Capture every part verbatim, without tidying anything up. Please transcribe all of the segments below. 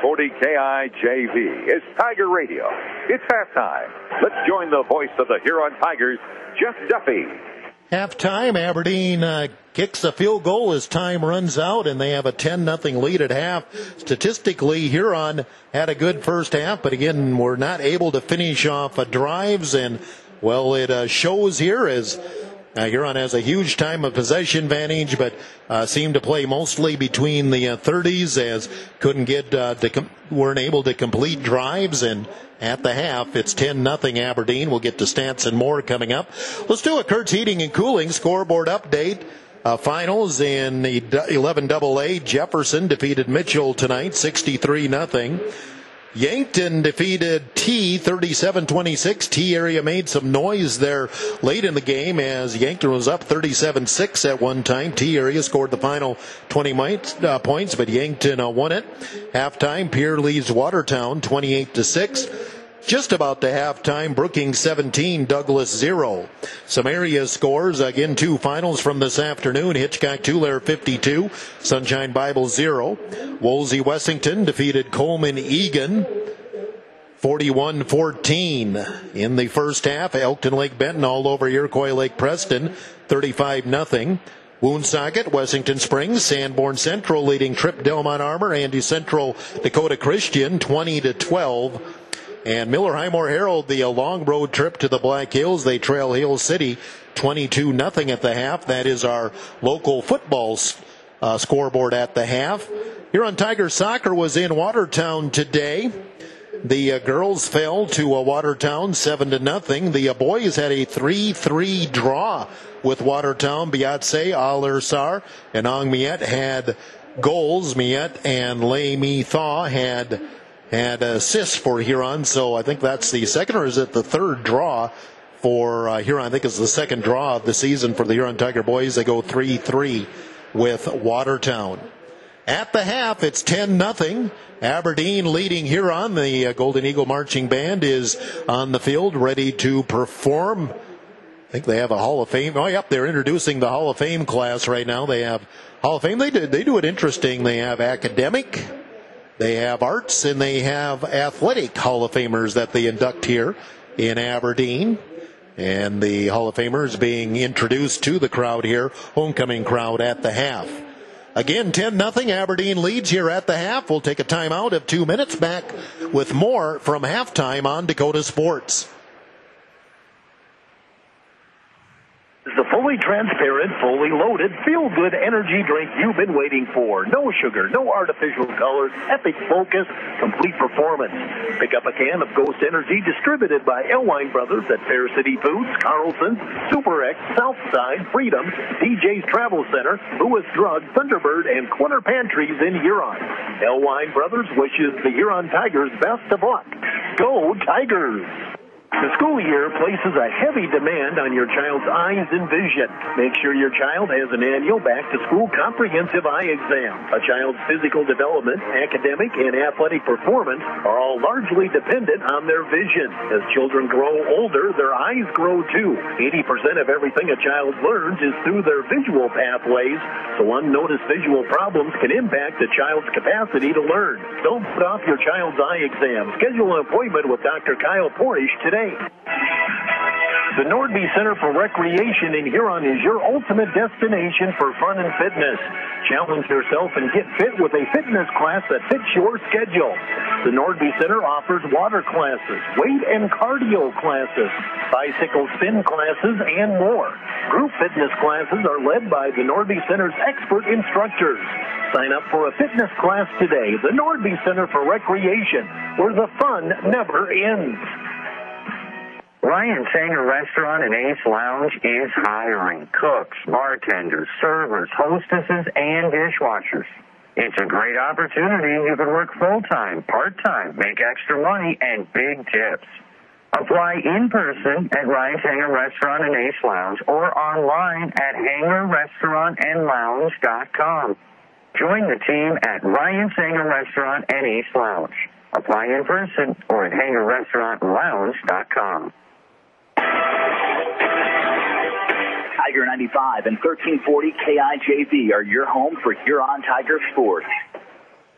forty K I J V is Tiger Radio. It's halftime. Let's join the voice of the Huron Tigers, Jeff Duffy. Halftime, Aberdeen uh, kicks a field goal as time runs out, and they have a ten nothing lead at half. Statistically, Huron had a good first half, but again, we're not able to finish off uh, drives, and, well, it uh, shows here as uh, Huron has a huge time of possession advantage, but uh, seemed to play mostly between the uh, thirties as couldn't get, uh, to com- weren't able to complete drives, and at the half, it's ten nothing Aberdeen. We'll get to stats and more coming up. Let's do a Kurtz Heating and Cooling scoreboard update. Uh, finals in the eleven double A. Jefferson defeated Mitchell tonight, sixty-three nothing. Yankton defeated T thirty-seven twenty-six. T area made some noise there late in the game as Yankton was up thirty-seven six at one time. T area scored the final twenty uh, points, but Yankton uh, won it. Halftime, Pierre leads Watertown twenty-eight to six. Just about to halftime, Brookings seventeen, Douglas zero. Some area scores, again, two finals from this afternoon. Hitchcock Tulare fifty-two, Sunshine Bible zero. Wolsey Wessington defeated Coleman Egan forty-one fourteen. In the first half, Elkton Lake Benton all over Iroquois Lake Preston thirty-five nothing. Woonsocket, Wessington Springs, Sanborn Central leading Trip Delmont Armor, Andy Central Dakota Christian twenty to twelve. And Miller Highmore Herald, the uh, long road trip to the Black Hills, they trail Hill City twenty-two nothing at the half. That is our local football uh, scoreboard at the half. Huron Tiger Soccer was in Watertown today. The uh, girls fell to uh, Watertown seven to nothing. The uh, boys had a three three draw with Watertown. Biatse, Al-Irsar, and Ong Miet had goals. Miet and Lei Mi Thaw had had assists for Huron, so I think that's the second, or is it the third draw for uh, Huron? I think it's the second draw of the season for the Huron Tiger boys. They go three three with Watertown. At the half, it's ten nothing. Aberdeen leading Huron. The uh, Golden Eagle Marching Band is on the field, ready to perform. I think they have a Hall of Fame. Oh, yep, they're introducing the Hall of Fame class right now. They have Hall of Fame. They do, they do it interesting. They have academic, they have arts, and they have athletic Hall of Famers that they induct here in Aberdeen. And the Hall of Famers being introduced to the crowd here, homecoming crowd at the half. Again, ten nothing. Aberdeen leads here at the half. We'll take a timeout of two minutes. Back with more from halftime on Dakota Sports. The fully transparent, fully loaded, feel-good energy drink you've been waiting for. No sugar, no artificial colors, epic focus, complete performance. Pick up a can of Ghost Energy distributed by Elwine Brothers at Fair City Foods, Carlson's, Super X, Southside, Freedom, D J's Travel Center, Lewis Drug, Thunderbird, and Quinter Pantries in Huron. Elwine Brothers wishes the Huron Tigers best of luck. Go Tigers! The school year places a heavy demand on your child's eyes and vision. Make sure your child has an annual back-to-school comprehensive eye exam. A child's physical development, academic, and athletic performance are all largely dependent on their vision. As children grow older, their eyes grow too. eighty percent of everything a child learns is through their visual pathways, so unnoticed visual problems can impact a child's capacity to learn. Don't put off your child's eye exam. Schedule an appointment with Doctor Kyle Porish today. The Nordby Center for Recreation in Huron is your ultimate destination for fun and fitness. Challenge yourself and get fit with a fitness class that fits your schedule. The Nordby Center offers water classes, weight and cardio classes, bicycle spin classes, and more. Group fitness classes are led by the Nordby Center's expert instructors. Sign up for a fitness class today. The Nordby Center for Recreation, where the fun never ends. Ryan Sanger Restaurant and Ace Lounge is hiring cooks, bartenders, servers, hostesses, and dishwashers. It's a great opportunity. You can work full-time, part-time, make extra money, and big tips. Apply in person at Ryan Sanger Restaurant and Ace Lounge or online at hanger restaurant and lounge dot com. Join the team at Ryan Sanger Restaurant and Ace Lounge. Apply in person or at hanger restaurant and lounge dot com. Tiger ninety-five and thirteen forty K I J V are your home for Huron Tiger sports.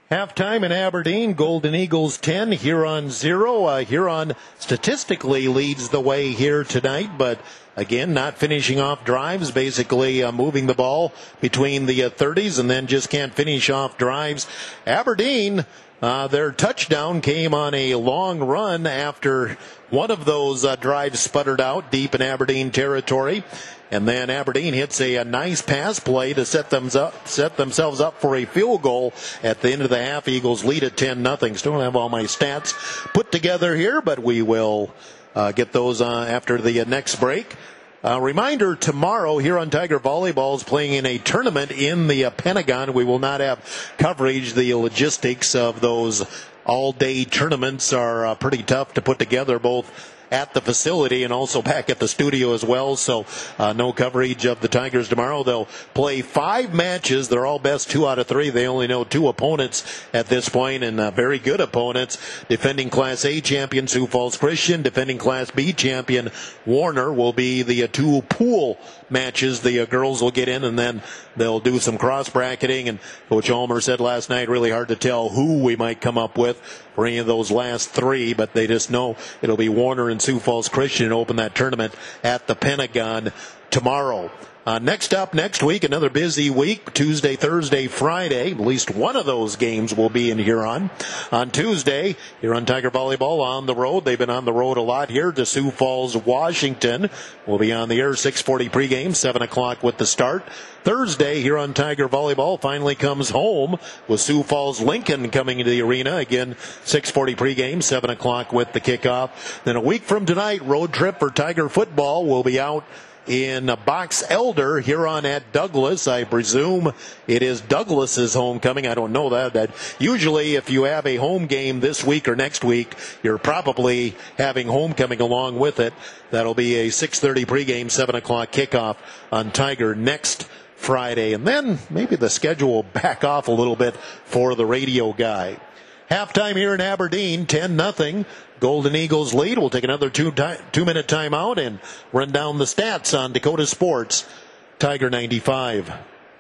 Halftime in Aberdeen, Golden Eagles ten, Huron zero. Uh, Huron statistically leads the way here tonight, but again, not finishing off drives, basically uh, moving the ball between the uh, thirties and then just can't finish off drives. Aberdeen, uh, their touchdown came on a long run after one of those uh, drives sputtered out deep in Aberdeen territory. And then Aberdeen hits a, a nice pass play to set them up, set themselves up for a field goal at the end of the half. Eagles lead at ten nothing. Still don't have all my stats put together here, but we will uh, get those uh, after the uh, next break. Uh, reminder, tomorrow Huron Tiger Volleyball is playing in a tournament in the uh, Pentagon. We will not have coverage. The logistics of those all-day tournaments are uh, pretty tough to put together, both at the facility and also back at the studio as well. So uh, no coverage of the Tigers tomorrow. They'll play five matches. They're all best two out of three. They only know two opponents at this point, and uh, very good opponents. Defending Class A champion Sioux Falls Christian, defending Class B champion Warner will be the uh, two pool matches. The uh, girls will get in, and then they'll do some cross-bracketing. And Coach Ulmer said last night, really hard to tell who we might come up with for any of those last three, but they just know it'll be Warner and Sioux Falls Christian open that tournament at the Pentagon tomorrow. Uh, next up, next week, another busy week. Tuesday, Thursday, Friday. At least one of those games will be in Huron. On Tuesday, Huron Tiger Volleyball on the road. They've been on the road a lot here to Sioux Falls, Washington. We'll be on the air six forty pregame, seven o'clock with the start. Thursday, Huron Tiger Volleyball finally comes home with Sioux Falls Lincoln coming into the arena. Again, six forty pregame, seven o'clock with the kickoff. Then a week from tonight, road trip for Tiger football. We'll be out in Box Elder, Huron at Douglas. I presume it is Douglas's homecoming. I don't know that. That usually if you have a home game this week or next week, you're probably having homecoming along with it. That'll be a six thirty pregame, seven o'clock kickoff on Tiger next Friday. And then maybe the schedule will back off a little bit for the radio guy. Halftime here in Aberdeen, ten nothing. Golden Eagles lead. We'll take another two ti- two-minute timeout and run down the stats on Dakota Sports Tiger ninety-five.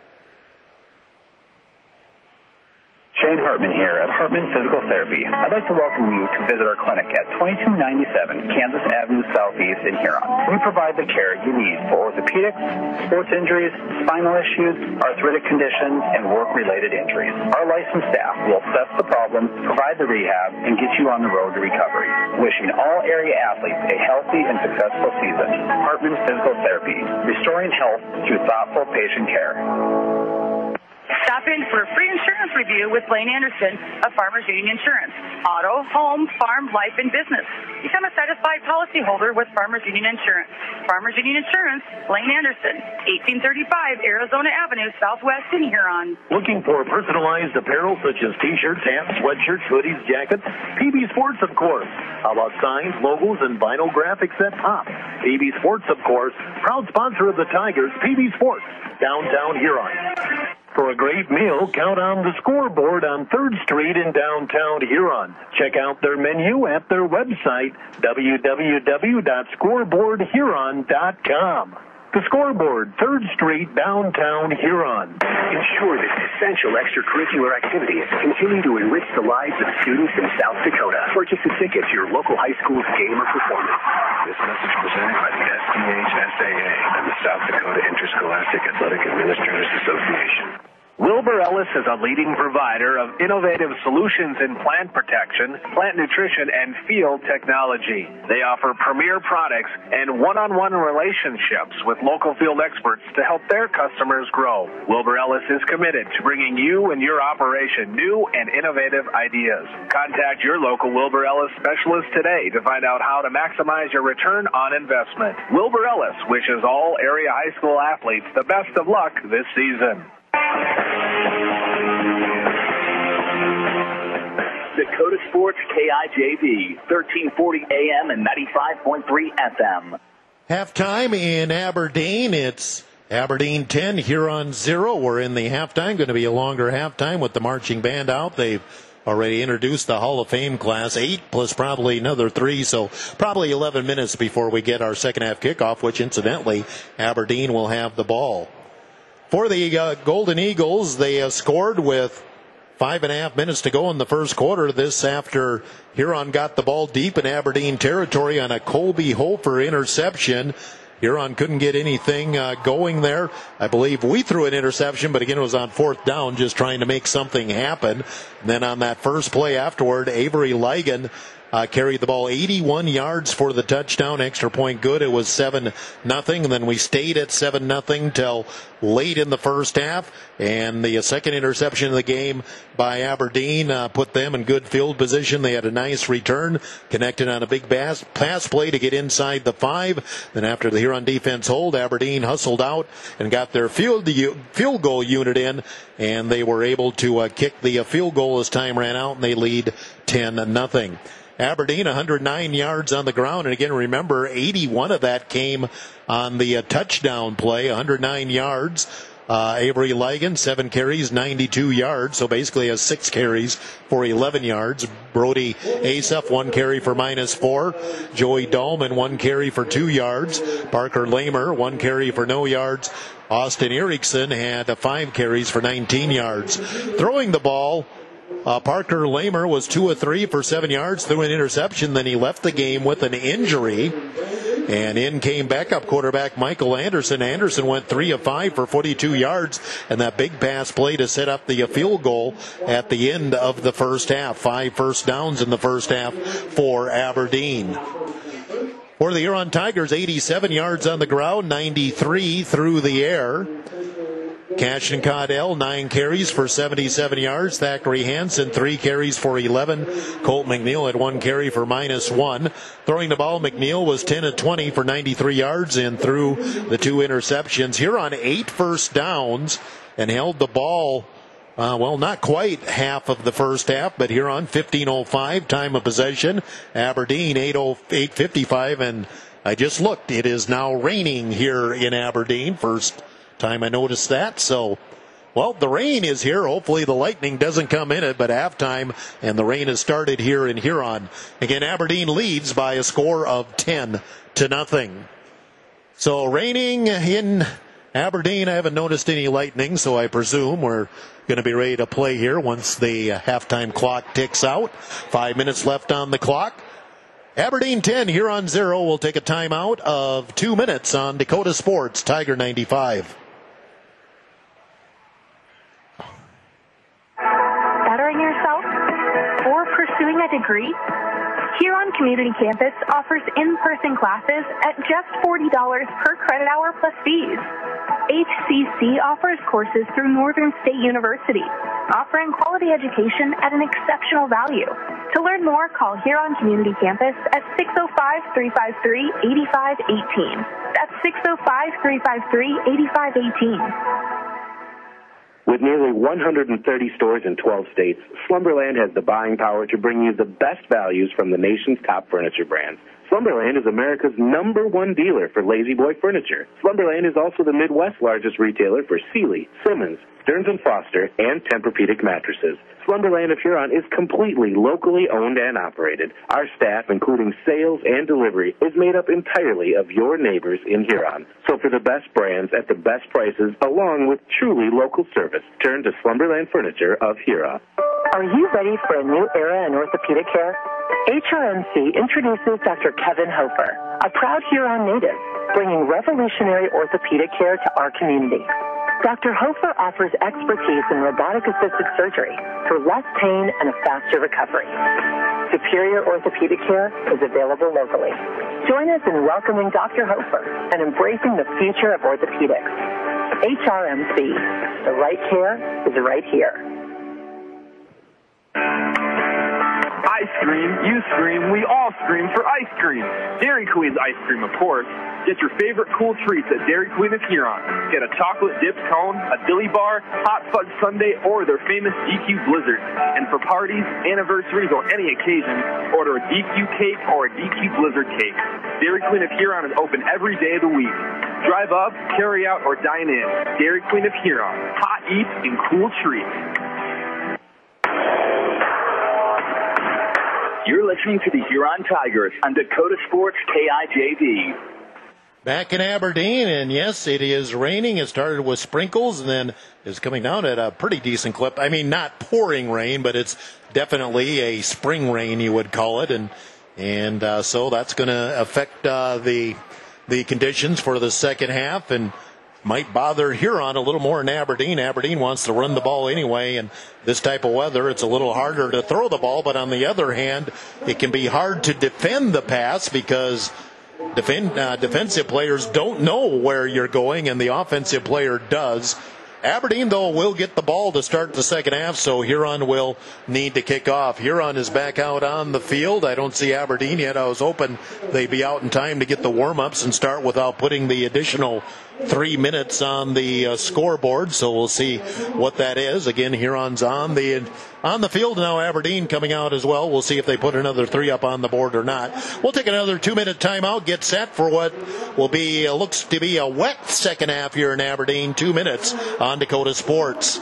Shane Hartman here at Hartman Physical Therapy. I'd like to welcome you to visit our clinic at twenty-two ninety-seven Kansas Avenue Southeast in Huron. We provide the care you need for orthopedics, sports injuries, spinal issues, arthritic conditions, and work-related injuries. Our licensed staff will assess the problem, provide the rehab, and get you on the road to recovery. Wishing all area athletes a healthy and successful season. Hartman Physical Therapy, restoring health through thoughtful patient care. Stop in for a free insurance review with Blaine Anderson of Farmers Union Insurance. Auto, home, farm, life, and business. Become a satisfied policyholder with Farmers Union Insurance. Farmers Union Insurance, Blaine Anderson, eighteen thirty-five Arizona Avenue, Southwest in Huron. Looking for personalized apparel such as t-shirts, hats, sweatshirts, hoodies, jackets? P B Sports, of course. How about signs, logos, and vinyl graphics at pop? P B Sports, of course, proud sponsor of the Tigers. P B Sports, downtown Huron. For a great meal, count on the Scoreboard on third Street in downtown Huron. Check out their menu at their website, w w w dot scoreboard huron dot com. The Scoreboard, third Street, downtown Huron. Ensure that essential extracurricular activities continue to enrich the lives of students in South Dakota. Purchase a ticket to your local high school's game or performance. This message presented by the S D H S A A and the South Dakota Interscholastic Athletic Administrators Association. Wilbur Ellis is a leading provider of innovative solutions in plant protection, plant nutrition, and field technology. They offer premier products and one-on-one relationships with local field experts to help their customers grow. Wilbur Ellis is committed to bringing you and your operation new and innovative ideas. Contact your local Wilbur Ellis specialist today to find out how to maximize your return on investment. Wilbur Ellis wishes all area high school athletes the best of luck this season. Dakota Sports K I J V, thirteen forty A M and ninety-five point three F M. Halftime in Aberdeen. It's Aberdeen ten, Huron zero. We're in the halftime. Going to be a longer halftime with the marching band out. They've already introduced the Hall of Fame class, eight plus probably another three, so probably eleven minutes before we get our second half kickoff, which incidentally, Aberdeen will have the ball. For the uh, Golden Eagles, they uh, scored with Five and a half minutes to go in the first quarter. This after Huron got the ball deep in Aberdeen territory on a Colby Hofer interception. Huron couldn't get anything uh, going there. I believe we threw an interception, but again, it was on fourth down, just trying to make something happen. And then on that first play afterward, Avery Ligon Uh, carried the ball eighty-one yards for the touchdown. Extra point good. It was seven nothing. And then we stayed at seven nothing till late in the first half. And the uh, second interception of the game by Aberdeen uh, put them in good field position. They had a nice return, connected on a big pass, pass play to get inside the five. Then after the Huron defense hold, Aberdeen hustled out and got their field field goal unit in. And they were able to uh, kick the uh, field goal as time ran out, and they lead ten nothing. Aberdeen, one hundred nine yards on the ground. And again, remember, eighty-one of that came on the uh, touchdown play, one hundred nine yards. Uh, Avery Ligon, seven carries, ninety-two yards. So basically has six carries for eleven yards. Brody Asaph, one carry for minus four. Joey Dahlman, one carry for two yards. Parker Lamer, one carry for no yards. Austin Erickson had uh, five carries for nineteen yards. Throwing the ball, Uh, Parker Lamer was two of three for seven yards, threw an interception, then he left the game with an injury. And in came backup quarterback Michael Anderson. Anderson went three of five for forty-two yards, and that big pass play to set up the field goal at the end of the first half. Five first downs in the first half for Aberdeen. For the Huron Tigers, eighty-seven yards on the ground, ninety-three through the air. Cashin Caudell, nine carries for seventy-seven yards. Thackeray Hansen, three carries for eleven. Colt McNeil had one carry for minus one. Throwing the ball, McNeil was ten of twenty for ninety-three yards and threw the two interceptions. Huron eight first downs and held the ball, uh, well, not quite half of the first half, but Huron fifteen oh five time of possession. Aberdeen eight fifty-five, and I just looked. It is now raining here in Aberdeen. First time I noticed that. So, well, the rain is here. Hopefully the lightning doesn't come in it, but halftime, and the rain has started here in Huron. Again, Aberdeen leads by a score of ten to nothing. So raining in Aberdeen. I haven't noticed any lightning, so I presume we're going to be ready to play here once the halftime clock ticks out. Five minutes left on the clock. Aberdeen ten, Huron zero. We'll take a timeout of two minutes on Dakota Sports, Tiger ninety-five. Bettering yourself or pursuing a degree? Huron Community Campus offers in-person classes at just forty dollars per credit hour plus fees. H C C offers courses through Northern State University, offering quality education at an exceptional value. To learn more, call Huron Community Campus at six oh five, three five three, eight five one eight. That's six oh five, three five three, eight five one eight. With nearly one hundred thirty stores in twelve states, Slumberland has the buying power to bring you the best values from the nation's top furniture brands. Slumberland is America's number one dealer for Lazy Boy furniture. Slumberland is also the Midwest's largest retailer for Sealy, Simmons, Stearns and Foster, and Tempur-Pedic mattresses. Slumberland of Huron is completely locally owned and operated. Our staff, including sales and delivery, is made up entirely of your neighbors in Huron. So for the best brands at the best prices, along with truly local service, turn to Slumberland Furniture of Huron. Are you ready for a new era in orthopedic care? H R M C introduces Doctor Kevin Hofer, a proud Huron native, bringing revolutionary orthopedic care to our community. Doctor Hofer offers expertise in robotic-assisted surgery for less pain and a faster recovery. Superior orthopedic care is available locally. Join us in welcoming Doctor Hofer and embracing the future of orthopedics. H R M C, the right care is right here. I scream, you scream, we all scream for ice cream. Dairy Queen's ice cream, of course. Get your favorite cool treats at Dairy Queen of Huron. Get a chocolate dipped cone, a dilly bar, hot fudge sundae, or their famous D Q Blizzard. And for parties, anniversaries, or any occasion, order a D Q cake or a D Q Blizzard cake. Dairy Queen of Huron is open every day of the week. Drive up, carry out, or dine in. Dairy Queen of Huron. Hot eats and cool treats. You're listening to the Huron Tigers on Dakota Sports K I J V. Back in Aberdeen, and yes, it is raining. It started with sprinkles and then is coming down at a pretty decent clip. I mean, not pouring rain, but it's definitely a spring rain, you would call it. And and uh, so that's going to affect uh, the the conditions for the second half and might bother Huron a little more in Aberdeen. Aberdeen wants to run the ball anyway, and this type of weather, it's a little harder to throw the ball. But on the other hand, it can be hard to defend the pass because Defend, uh, defensive players don't know where you're going, and the offensive player does. Aberdeen, though, will get the ball to start the second half, so Huron will need to kick off. Huron is back out on the field. I don't see Aberdeen yet. I was hoping they'd be out in time to get the warm-ups and start without putting the additional three minutes on the uh, scoreboard, so we'll see what that is. Again, Huron's on the on the field now. Aberdeen coming out as well. We'll see if they put another three up on the board or not. We'll take another two-minute timeout, get set for what will be uh, looks to be a wet second half here in Aberdeen. Two minutes on Dakota Sports.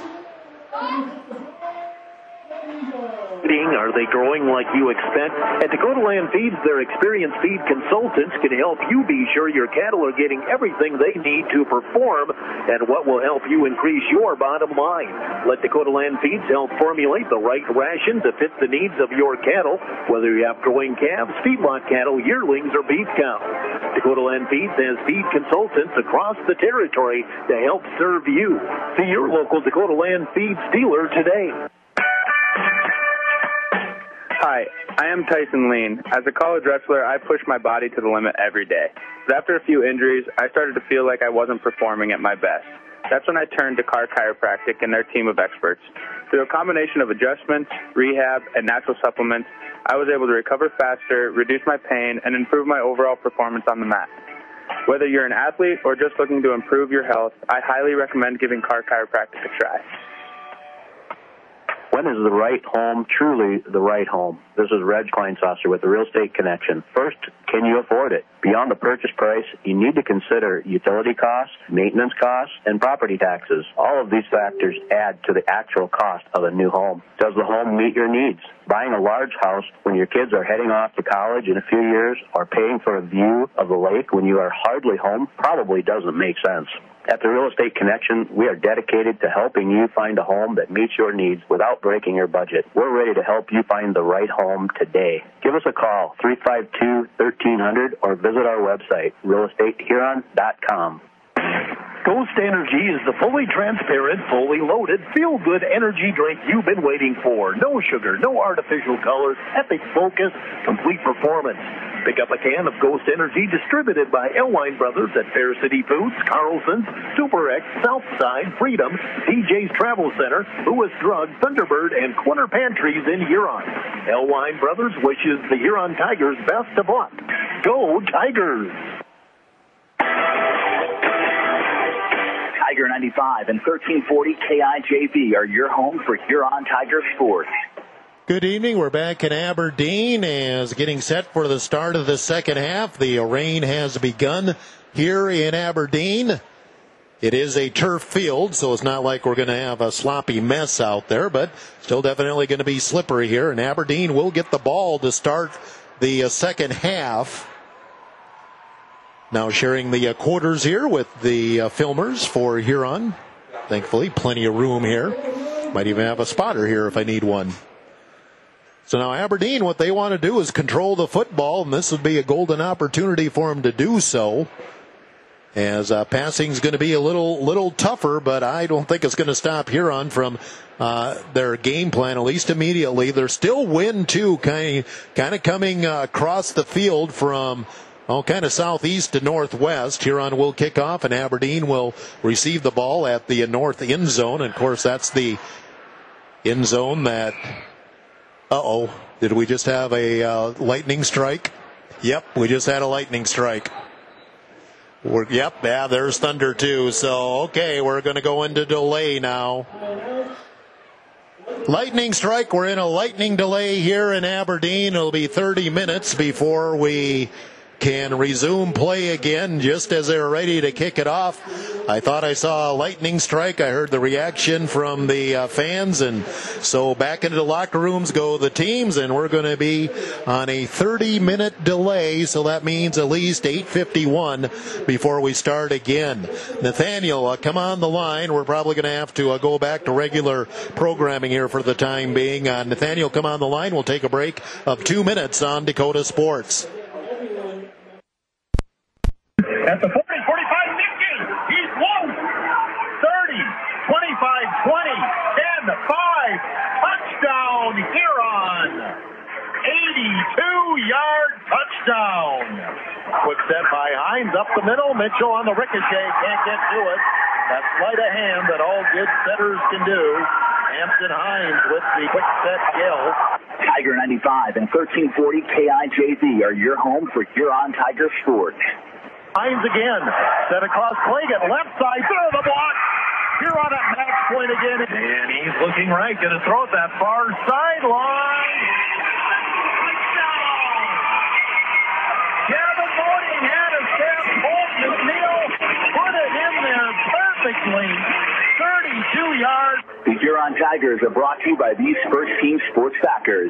Are they growing like you expect? At Dakota Land Feeds, their experienced feed consultants can help you be sure your cattle are getting everything they need to perform and what will help you increase your bottom line. Let Dakota Land Feeds help formulate the right ration to fit the needs of your cattle, whether you have growing calves, feedlot cattle, yearlings, or beef cows. Dakota Land Feeds has feed consultants across the territory to help serve you. See your local Dakota Land Feeds dealer today. Hi, I am Tyson Lean. As a college wrestler, I push my body to the limit every day. But after a few injuries, I started to feel like I wasn't performing at my best. That's when I turned to Carr Chiropractic and their team of experts. Through a combination of adjustments, rehab, and natural supplements, I was able to recover faster, reduce my pain, and improve my overall performance on the mat. Whether you're an athlete or just looking to improve your health, I highly recommend giving Carr Chiropractic a try. When is the right home truly the right home? This is Reg Kleinsasser with the Real Estate Connection. First, can you afford it? Beyond the purchase price, you need to consider utility costs, maintenance costs, and property taxes. All of these factors add to the actual cost of a new home. Does the home meet your needs? Buying a large house when your kids are heading off to college in a few years or paying for a view of the lake when you are hardly home probably doesn't make sense. At the Real Estate Connection, we are dedicated to helping you find a home that meets your needs without breaking your budget. We're ready to help you find the right home today. Give us a call, three five two, one three zero zero, or visit our website, real estate huron dot com. Ghost Energy is the fully transparent, fully loaded, feel-good energy drink you've been waiting for. No sugar, no artificial colors, epic focus, complete performance. Pick up a can of Ghost Energy distributed by Elwine Brothers at Fair City Foods, Carlson's, Super X, Southside, Freedom, D J's Travel Center, Lewis Drug, Thunderbird, and Corner Pantries in Huron. Elwine Brothers wishes the Huron Tigers best of luck. Go Tigers! Tiger ninety-five and thirteen forty K I J V are your home for Huron Tiger sports. Good evening. We're back in Aberdeen as getting set for the start of the second half. The rain has begun here in Aberdeen. It is a turf field, so it's not like we're going to have a sloppy mess out there, but still definitely going to be slippery here. And Aberdeen will get the ball to start the uh, second half. Now sharing the uh, quarters here with the uh, filmers for Huron. Thankfully, plenty of room here. Might even have a spotter here if I need one. So now Aberdeen, what they want to do is control the football, and this would be a golden opportunity for them to do so. As uh, passing is going to be a little little tougher, but I don't think it's going to stop Huron from uh, their game plan, at least immediately. They're still wind, too, kind of, kind of coming uh, across the field from oh, kind of southeast to northwest. Huron will kick off, and Aberdeen will receive the ball at the north end zone. And, of course, that's the end zone that... Uh-oh, did we just have a uh, lightning strike? Yep, we just had a lightning strike. We're, yep, yeah, there's thunder too. So, okay, we're going to go into delay now. Lightning strike, we're in a lightning delay here in Aberdeen. It'll be thirty minutes before we can resume play again just as they're ready to kick it off. I thought I saw a lightning strike. I heard the reaction from the uh, fans, and so back into the locker rooms go the teams, and we're going to be on a thirty-minute delay, so that means at least eight fifty-one before we start again. Nathaniel, uh, come on the line. We're probably going to have to uh, go back to regular programming here for the time being. Uh, Nathaniel, come on the line. We'll take a break of two minutes on Dakota Sports. At the forty, forty-five, Mickey, he's low. thirty, twenty-five, twenty, ten, five, touchdown, Huron. eighty-two-yard touchdown. Quick set by Hines up the middle. Mitchell on the ricochet, can't get to it. That sleight of hand that all good setters can do. Hampton Hines with the quick set kill. Tiger ninety-five and thirteen forty K I J V are your home for Huron Tiger Sport. Hines again, set across Claggett, left side, through the block. Huron at match point again. And he's looking right, going to throw it that far sideline. Touchdown! Gavin Mooney had a step. Holt McNeil put it in there perfectly. thirty-two yards. The Huron Tigers are brought to you by these First Team Sports Backers.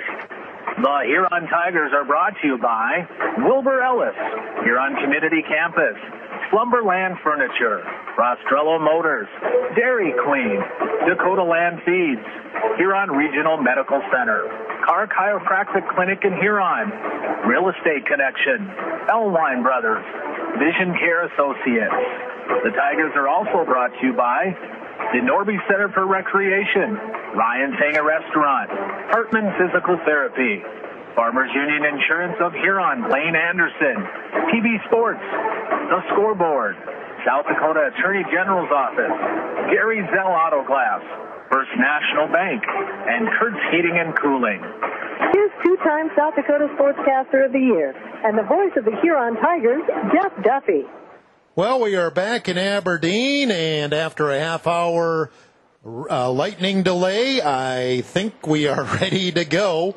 The Huron Tigers are brought to you by Wilbur Ellis, Huron Community Campus, Slumberland Furniture, Rostrello Motors, Dairy Queen, Dakota Land Feeds, Huron Regional Medical Center, Car Chiropractic Clinic in Huron, Real Estate Connection, Elwine Brothers, Vision Care Associates. The Tigers are also brought to you by the Norby Center for Recreation, Ryan's Hangar Restaurant, Hartman Physical Therapy, Farmers Union Insurance of Huron, Lane Anderson, T V Sports, The Scoreboard, South Dakota Attorney General's Office, Gary Zell Auto Glass, First National Bank, and Kurtz Heating and Cooling. Here's two-time South Dakota Sportscaster of the Year and the voice of the Huron Tigers, Jeff Duffy. Well, we are back in Aberdeen, and after a half-hour uh, lightning delay, I think we are ready to go.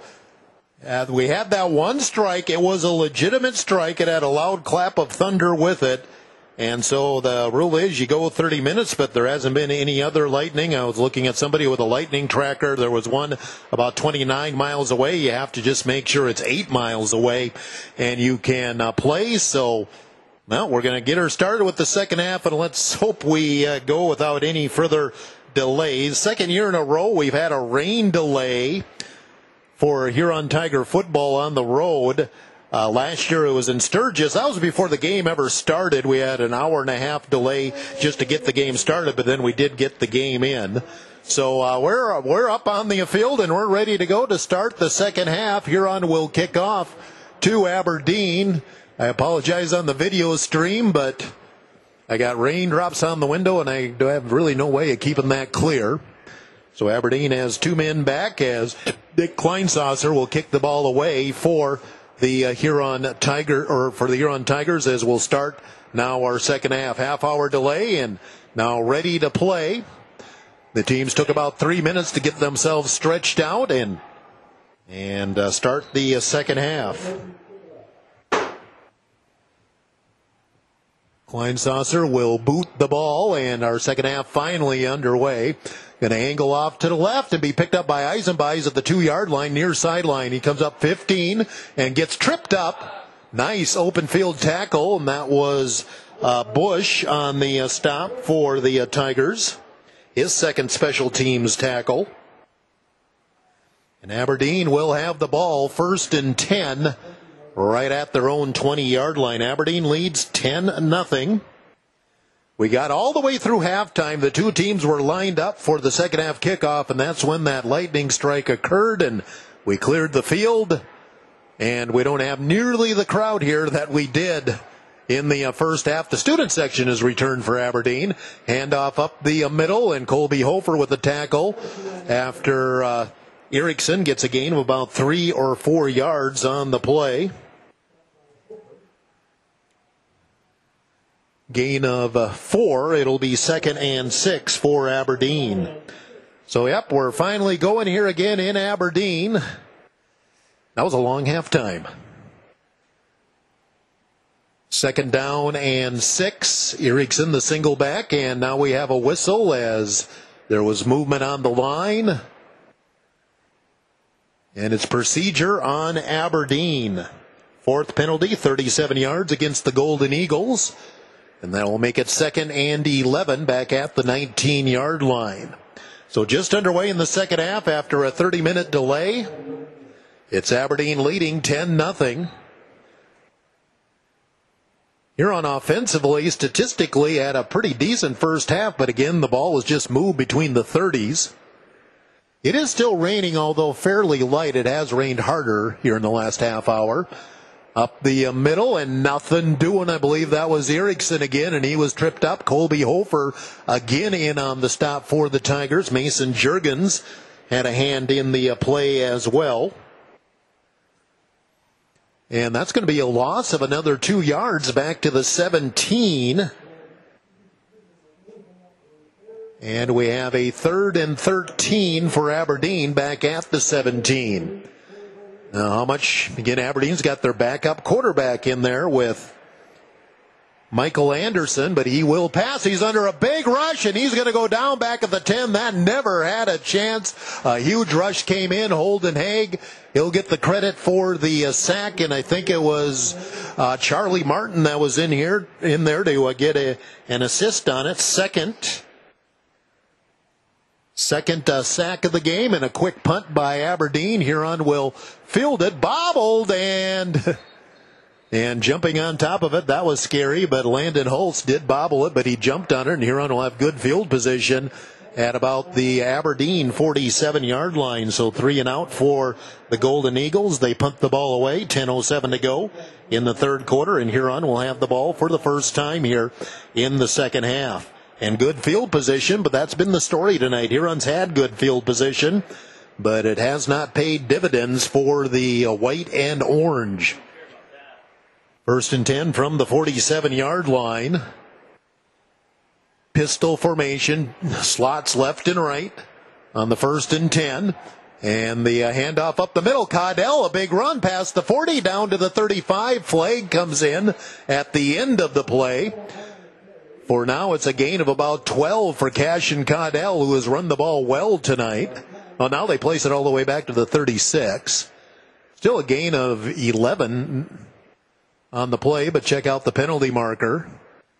Uh, we had that one strike. It was a legitimate strike. It had a loud clap of thunder with it. And so the rule is you go thirty minutes, but there hasn't been any other lightning. I was looking at somebody with a lightning tracker. There was one about twenty-nine miles away. You have to just make sure it's eight miles away, and you can uh, play. So... Well, we're going to get her started with the second half, and let's hope we uh, go without any further delays. Second year in a row, we've had a rain delay for Huron Tiger football on the road. Uh, last year it was in Sturgis. That was before the game ever started. We had an hour and a half delay just to get the game started, but then we did get the game in. So uh, we're we're up on the field, and we're ready to go to start the second half. Huron will kick off to Aberdeen. I apologize on the video stream, but I got raindrops on the window, and I have really no way of keeping that clear. So Aberdeen has two men back as Dick Kleinsasser will kick the ball away for the uh, Huron Tiger or for the Huron Tigers as we'll start now our second half. Half hour delay and now ready to play. The teams took about three minutes to get themselves stretched out and and uh, start the uh, second half. Kleinsasser will boot the ball, and our second half finally underway. Going to angle off to the left and be picked up by Eisenbeis at the two-yard line, near sideline. He comes up fifteen and gets tripped up. Nice open field tackle, and that was uh, Bush on the uh, stop for the uh, Tigers. His second special teams tackle. And Aberdeen will have the ball first and ten. Right at their own twenty-yard line. Aberdeen leads ten nothing. We got all the way through halftime. The two teams were lined up for the second half kickoff, and that's when that lightning strike occurred, and we cleared the field, and we don't have nearly the crowd here that we did in the uh, first half. The student section is returned for Aberdeen. Handoff up the uh, middle, and Colby Hofer with the tackle after uh, Erickson gets a gain of about three or four yards on the play. Gain of uh, four. It'll be second and six for Aberdeen. So, yep, we're finally going here again in Aberdeen. That was a long halftime. Second down and six. Erickson the single back, and now we have a whistle as there was movement on the line. And it's procedure on Aberdeen. Fourth penalty, thirty-seven yards against the Golden Eagles. And that will make it second and eleven back at the nineteen-yard line. So just underway in the second half after a thirty-minute delay. It's Aberdeen leading ten nothing. Huron offensively, statistically, had a pretty decent first half, but again, the ball was just moved between the thirties. It is still raining, although fairly light. It has rained harder here in the last half hour. Up the uh, middle, and nothing doing. I believe that was Erickson again, and he was tripped up. Colby Hofer again in on the stop for the Tigers. Mason Juergens had a hand in the uh, play as well. And that's going to be a loss of another two yards back to the seventeen. And we have a third and thirteen for Aberdeen back at the seventeen. Now, how much? Again, Aberdeen's got their backup quarterback in there with Michael Anderson, but he will pass. He's under a big rush, and he's going to go down back at the ten. That never had a chance. A huge rush came in. Holden Haig, he'll get the credit for the uh, sack, and I think it was uh, Charlie Martin that was in here, in there to uh, get a, an assist on it. Second. Second uh, sack of the game, and a quick punt by Aberdeen. Huron will field it, bobbled, and and jumping on top of it. That was scary, but Landon Holtz did bobble it, but he jumped on it, and Huron will have good field position at about the Aberdeen forty-seven-yard line. So three and out for the Golden Eagles. They punt the ball away, ten oh seven to go in the third quarter, and Huron will have the ball for the first time here in the second half. And good field position, but that's been the story tonight. Huron's had good field position, but it has not paid dividends for the uh, white and orange. First and ten from the forty-seven-yard line. Pistol formation, slots left and right on the first and ten. And the uh, handoff up the middle. Caudell, a big run past the forty down to the thirty-five. Flag comes in at the end of the play. For now, it's a gain of about twelve for Cashin Caudell, who has run the ball well tonight. Well, now they place it all the way back to the thirty-six. Still a gain of eleven on the play, but check out the penalty marker.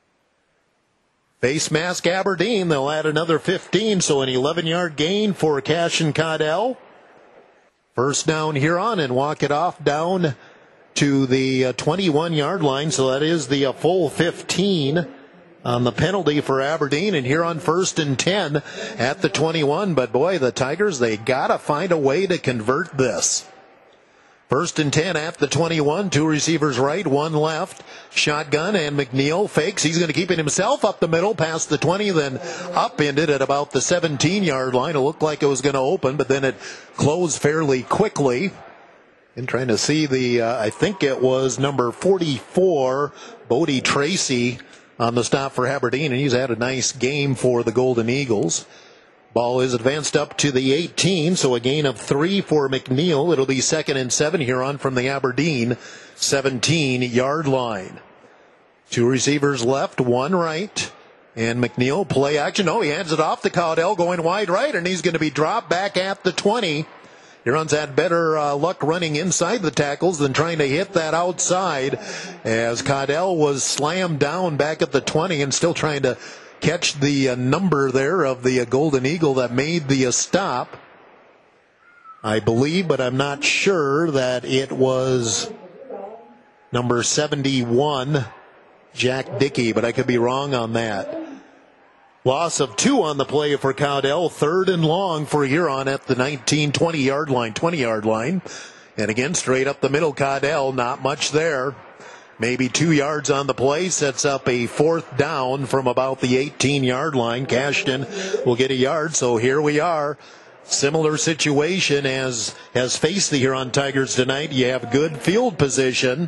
Face mask Aberdeen, they'll add another fifteen, so an eleven-yard gain for Cashin Caudell. First down Huron, and walk it off down to the twenty-one-yard line, so that is the full fifteen. On the penalty for Aberdeen, and here on first and ten at the twenty-one. But boy, the Tigers, they gotta find a way to convert this. First and ten at the twenty-one. Two receivers right, one left. Shotgun, and McNeil fakes. He's going to keep it himself up the middle past the twenty, then upended at about the seventeen-yard line. It looked like it was going to open, but then it closed fairly quickly. And trying to see the, uh, I think it was number forty-four, Bodie Tracy, on the stop for Aberdeen, and he's had a nice game for the Golden Eagles. Ball is advanced up to the eighteen, so a gain of three for McNeil. It'll be second and seven here on from the Aberdeen seventeen-yard line. Two receivers left, one right, and McNeil play action. Oh, he hands it off to Caudell going wide right, and he's going to be dropped back at the twenty. Huron's had better uh, luck running inside the tackles than trying to hit that outside, as Caudell was slammed down back at the twenty and still trying to catch the uh, number there of the uh, Golden Eagle that made the uh, stop. I believe, but I'm not sure, that it was number seventy-one, Jack Dickey, but I could be wrong on that. Loss of two on the play for Caudell. Third and long for Huron at the nineteen, twenty-yard line, twenty-yard line. And again, straight up the middle, Caudell, not much there. Maybe two yards on the play, sets up a fourth down from about the eighteen-yard line. Cashton will get a yard, so here we are. Similar situation as has faced the Huron Tigers tonight. You have good field position,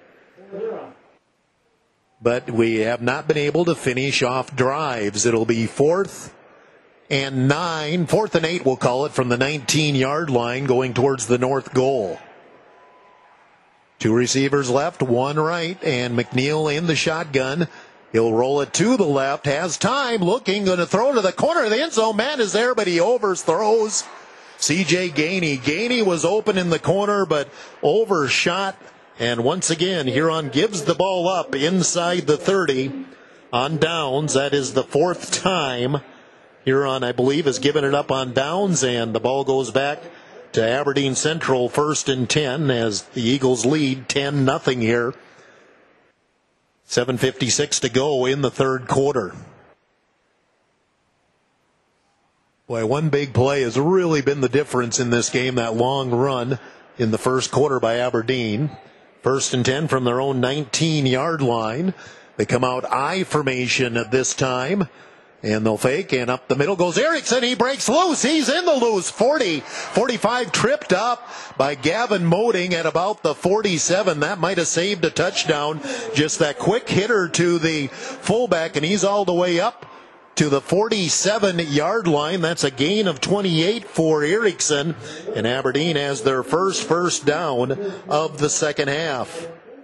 but we have not been able to finish off drives. It'll be fourth and nine, fourth and eight, we'll call it, from the nineteen-yard line going towards the north goal. Two receivers left, one right, and McNeil in the shotgun. He'll roll it to the left, has time, looking, going to throw to the corner of the end zone. Man is there, but he overthrows C J Gainey. Gainey was open in the corner, but overshot. And once again, Huron gives the ball up inside the thirty on downs. That is the fourth time Huron, I believe, has given it up on downs, and the ball goes back to Aberdeen Central, first and ten, as the Eagles lead ten nothing here. seven fifty-six to go in the third quarter. Boy, one big play has really been the difference in this game, that long run in the first quarter by Aberdeen. First and ten from their own nineteen-yard line. They come out I formation at this time. And they'll fake, and up the middle goes Erickson. He breaks loose. He's in the loose. forty, forty-five tripped up by Gavin Moding at about the forty-seven. That might have saved a touchdown. Just that quick hitter to the fullback, and he's all the way up to the forty-seven-yard line. That's a gain of twenty-eight for Erickson, and Aberdeen has their first first down of the second half.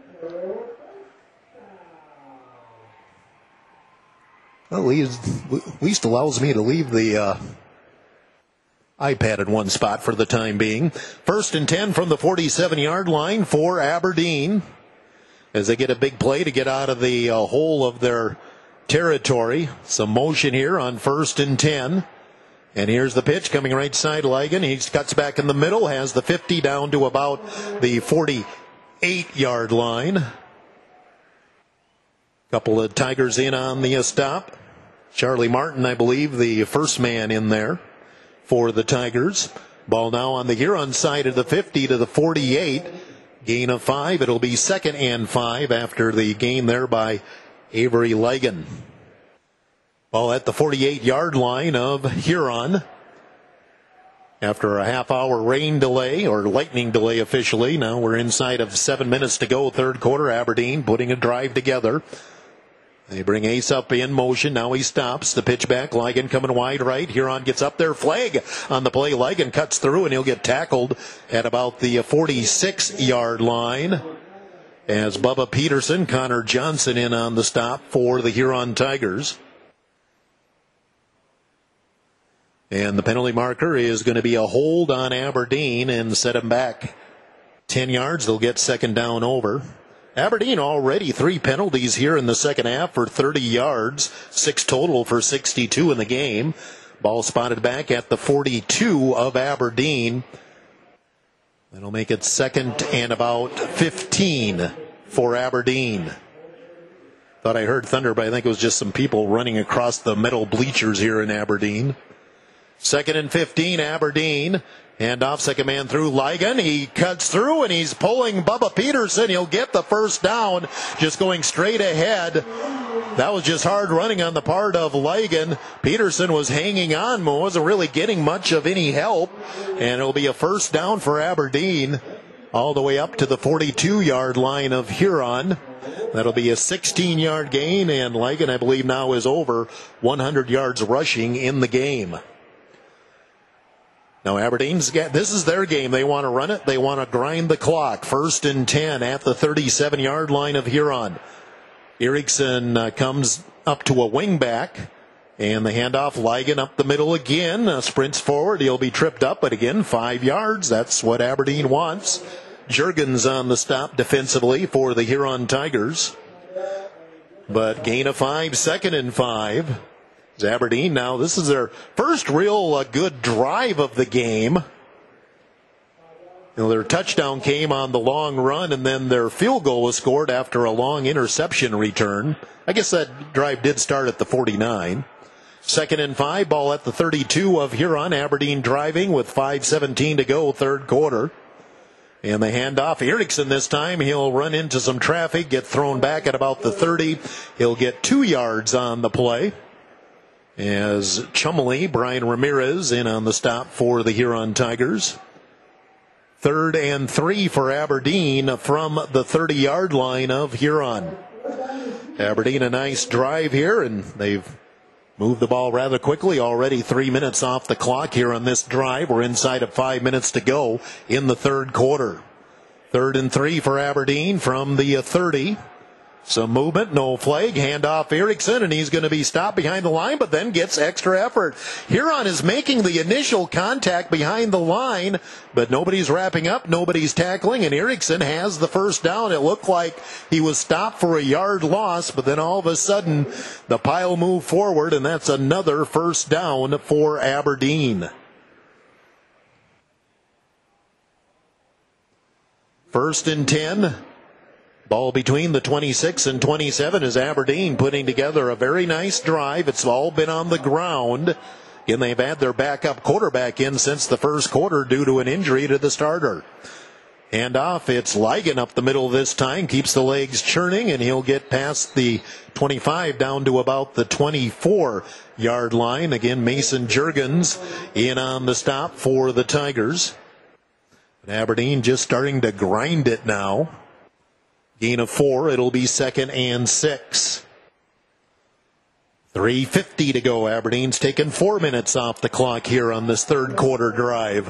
Well, at least allows me to leave the uh, iPad in one spot for the time being. First and ten from the forty-seven-yard line for Aberdeen, as they get a big play to get out of the uh, hole of their territory. Some motion here on first and ten. And here's the pitch coming right side. Ligon, he cuts back in the middle, has the fifty down to about the forty-eight-yard line. Couple of Tigers in on the stop. Charlie Martin, I believe, the first man in there for the Tigers. Ball now on the Huron side of the fifty to the forty-eight. Gain of five. It'll be second and five after the gain there by Avery Ligon. Ball at the forty-eight-yard line of Huron. After a half-hour rain delay, or lightning delay officially, now we're inside of seven minutes to go, third quarter. Aberdeen putting a drive together. They bring Ace up in motion. Now he stops. The pitch back. Ligon coming wide right. Huron gets up there. Flag on the play. Ligon cuts through, and he'll get tackled at about the forty-six-yard line. As Bubba Peterson, Connor Johnson in on the stop for the Huron Tigers. And the penalty marker is going to be a hold on Aberdeen and set them back ten yards. They'll get second down over. Aberdeen already three penalties here in the second half for thirty yards. Six total for sixty-two in the game. Ball spotted back at the forty-two of Aberdeen. That'll make it second and about fifteen for Aberdeen. Thought I heard thunder, but I think it was just some people running across the metal bleachers here in Aberdeen. Second and fifteen, Aberdeen. Hand off, second man through Ligon. He cuts through, and he's pulling Bubba Peterson. He'll get the first down, just going straight ahead. That was just hard running on the part of Ligon. Peterson was hanging on, but wasn't really getting much of any help. And it'll be a first down for Aberdeen, all the way up to the forty-two-yard line of Huron. That'll be a sixteen-yard gain, and Ligon, I believe, now is over one hundred yards rushing in the game. Now Aberdeen's got, this is their game. They want to run it. They want to grind the clock. First and ten at the thirty-seven-yard line of Huron. Erickson uh, comes up to a wing back, and the handoff, Ligon up the middle again. Uh, sprints forward. He'll be tripped up, but again, five yards. That's what Aberdeen wants. Juergens on the stop defensively for the Huron Tigers. But gain of five, second and five. Aberdeen now, this is their first real uh, good drive of the game. You know, their touchdown came on the long run, and then their field goal was scored after a long interception return. I guess that drive did start at the forty-nine. Second and five, ball at the thirty-two of Huron. Aberdeen driving with five seventeen to go, third quarter. And the handoff, Erickson this time. He'll run into some traffic, get thrown back at about the thirty. He'll get two yards on the play. As Chumley, Brian Ramirez, in on the stop for the Huron Tigers. Third and three for Aberdeen from the thirty-yard line of Huron. Aberdeen, a nice drive here, and they've moved the ball rather quickly. Already three minutes off the clock here on this drive. We're inside of five minutes to go in the third quarter. Third and three for Aberdeen from the thirty. Some movement, no flag, handoff Erickson, and he's going to be stopped behind the line, but then gets extra effort. Huron is making the initial contact behind the line, but nobody's wrapping up, nobody's tackling, and Erickson has the first down. It looked like he was stopped for a yard loss, but then all of a sudden the pile moved forward, and that's another first down for Aberdeen. First and ten. Ball between the twenty-six and twenty-seven is Aberdeen putting together a very nice drive. It's all been on the ground. Again, they've had their backup quarterback in since the first quarter due to an injury to the starter. Hand off, it's Ligon up the middle this time, keeps the legs churning, and he'll get past the twenty-five down to about the twenty-four-yard line. Again, Mason Juergens in on the stop for the Tigers. And Aberdeen just starting to grind it now. Gain of four, it'll be second and six. three fifty to go. Aberdeen's taken four minutes off the clock here on this third quarter drive.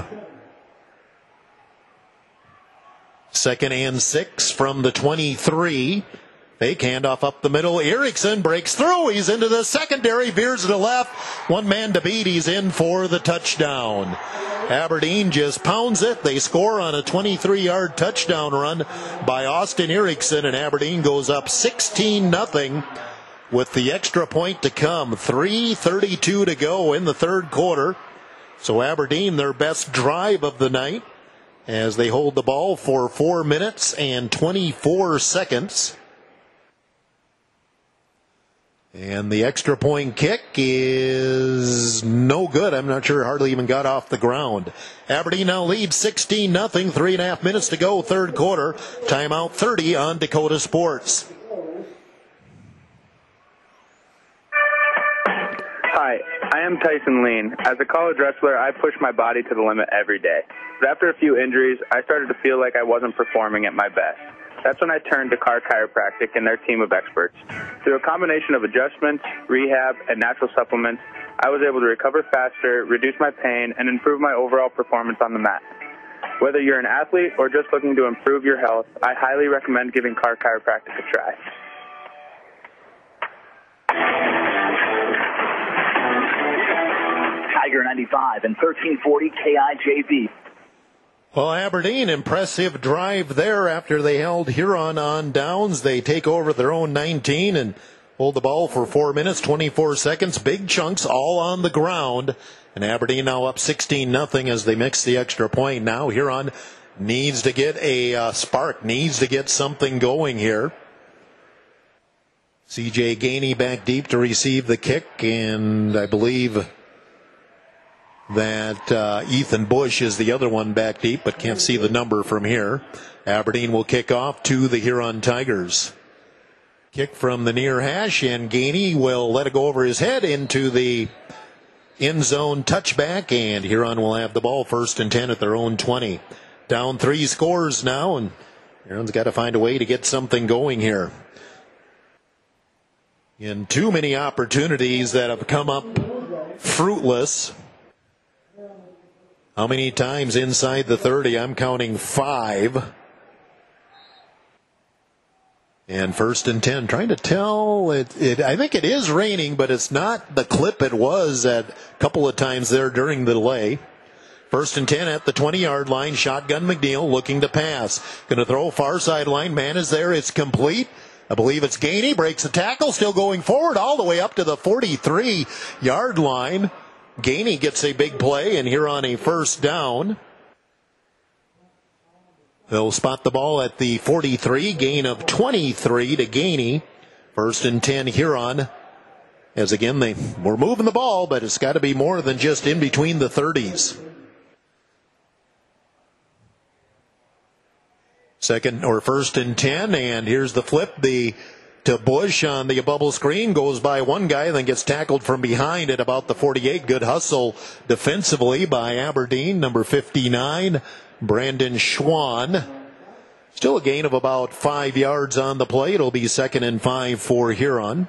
Second and six from the twenty-three. Fake handoff up the middle. Erickson breaks through. He's into the secondary, veers to the left. One man to beat. He's in for the touchdown. Aberdeen just pounds it. They score on a twenty-three-yard touchdown run by Austin Erickson, and Aberdeen goes up sixteen nothing with the extra point to come. three thirty-two to go in the third quarter. So Aberdeen, their best drive of the night, as they hold the ball for four minutes and twenty-four seconds. And the extra point kick is no good. I'm not sure it hardly even got off the ground. Aberdeen now leads sixteen nothing. Three and a half minutes to go, third quarter. Timeout thirty on Dakota Sports. Hi, I am Tyson Lean. As a college wrestler, I push my body to the limit every day. But after a few injuries, I started to feel like I wasn't performing at my best. That's when I turned to Carr Chiropractic and their team of experts. Through a combination of adjustments, rehab, and natural supplements, I was able to recover faster, reduce my pain, and improve my overall performance on the mat. Whether you're an athlete or just looking to improve your health, I highly recommend giving Carr Chiropractic a try. Tiger ninety-five and thirteen forty K I J V. Well, Aberdeen, impressive drive there after they held Huron on downs. They take over their own nineteen and hold the ball for four minutes, twenty-four seconds. Big chunks all on the ground. And Aberdeen now up sixteen nothing as they mix the extra point. Now Huron needs to get a uh, spark, needs to get something going here. C J Gainey back deep to receive the kick, and I believe that uh, Ethan Bush is the other one back deep, but can't see the number from here. Aberdeen will kick off to the Huron Tigers. Kick from the near hash, and Gainey will let it go over his head into the end zone touchback, and Huron will have the ball first and ten at their own twenty. Down three scores now, and Huron's got to find a way to get something going here. In too many opportunities that have come up fruitless. How many times inside the thirty? I'm counting five. And first and ten, trying to tell, it, it, I think it is raining, but it's not the clip it was at a couple of times there during the delay. First and ten at the twenty-yard line, shotgun McNeil looking to pass. Going to throw far sideline, man is there, it's complete. I believe it's Gainey, breaks the tackle, still going forward all the way up to the forty-three-yard line. Gainey gets a big play, and here on a first down. They'll spot the ball at the forty-three, gain of twenty-three to Gainey. First and ten Huron. As again, they were moving the ball, but it's got to be more than just in between the thirties. Second or first and ten, and here's the flip. The to Bush on the bubble screen, goes by one guy, then gets tackled from behind at about the forty-eight. Good hustle defensively by Aberdeen, number fifty-nine, Brandon Schwann. Still a gain of about five yards on the play. It'll be second and five for Huron.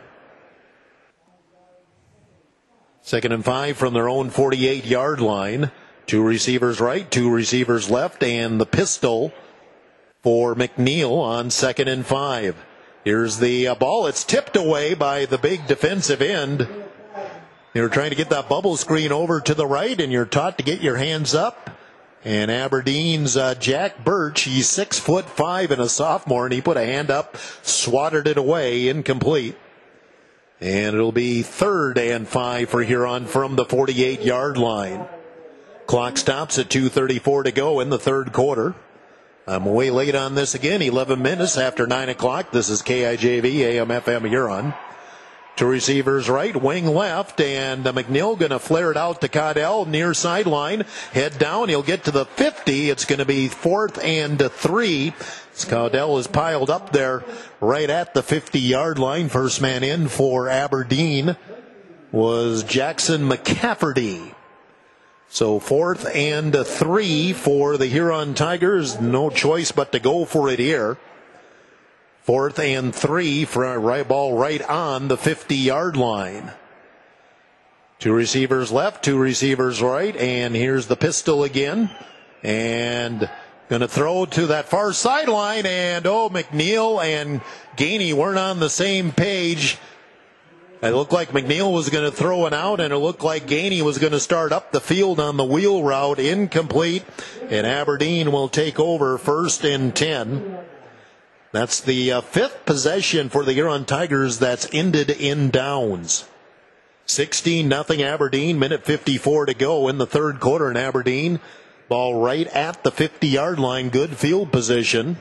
Second and five from their own forty-eight-yard line. Two receivers right, two receivers left, and the pistol for McNeil on second and five. Here's the uh, ball. It's tipped away by the big defensive end. You're trying to get that bubble screen over to the right, and you're taught to get your hands up. And Aberdeen's uh, Jack Birch, he's six foot five and a sophomore, and he put a hand up, swatted it away, incomplete. And it'll be third and five for Huron from the forty-eight yard line. Clock stops at two thirty-four to go in the third quarter. I'm way late on this again, eleven minutes after nine o'clock. This is K I J V, A M F M Huron. Two receivers right, wing left, and uh, McNeil going to flare it out to Caudell, near sideline. Head down, he'll get to the fifty. It's going to be fourth and three. As Caudell is piled up there right at the fifty yard line. First man in for Aberdeen was Jackson McCafferty. So fourth and three for the Huron Tigers. No choice but to go for it here. Fourth and three for a right ball right on the fifty yard line. Two receivers left, two receivers right, and here's the pistol again. And going to throw to that far sideline, and oh, McNeil and Gainey weren't on the same page. It looked like McNeil was going to throw it out, and it looked like Gainey was going to start up the field on the wheel route. Incomplete, and Aberdeen will take over first and ten. That's the uh, fifth possession for the Huron Tigers that's ended in downs. sixteen nothing Aberdeen, minute fifty-four to go in the third quarter in Aberdeen. Ball right at the fifty yard line, good field position.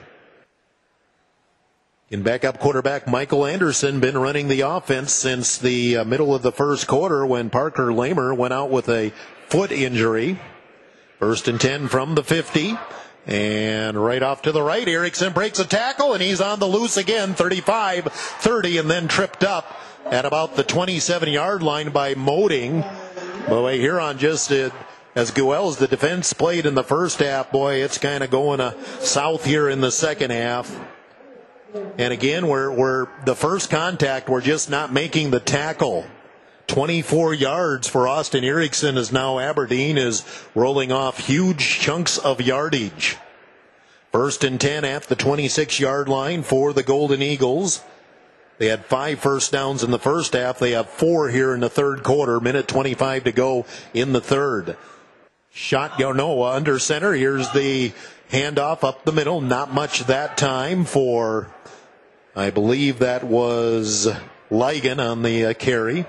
In backup quarterback Michael Anderson, been running the offense since the uh, middle of the first quarter when Parker Lamer went out with a foot injury. First and ten from the fifty. And right off to the right, Erickson breaks a tackle, and he's on the loose again, thirty-five thirty, and then tripped up at about the twenty-seven yard line by Moding. Boy, Huron just did, as Guel's the defense played in the first half, boy, it's kind of going uh, south here in the second half. And again, we're, we're the first contact, we're just not making the tackle. twenty-four yards for Austin Erickson as now Aberdeen is rolling off huge chunks of yardage. First and ten at the twenty-six yard line for the Golden Eagles. They had five first downs in the first half. They have four here in the third quarter. Minute twenty-five to go in the third. Shot Yonoa under center. Here's the handoff up the middle. Not much that time for, I believe that was Ligon on the uh, carry.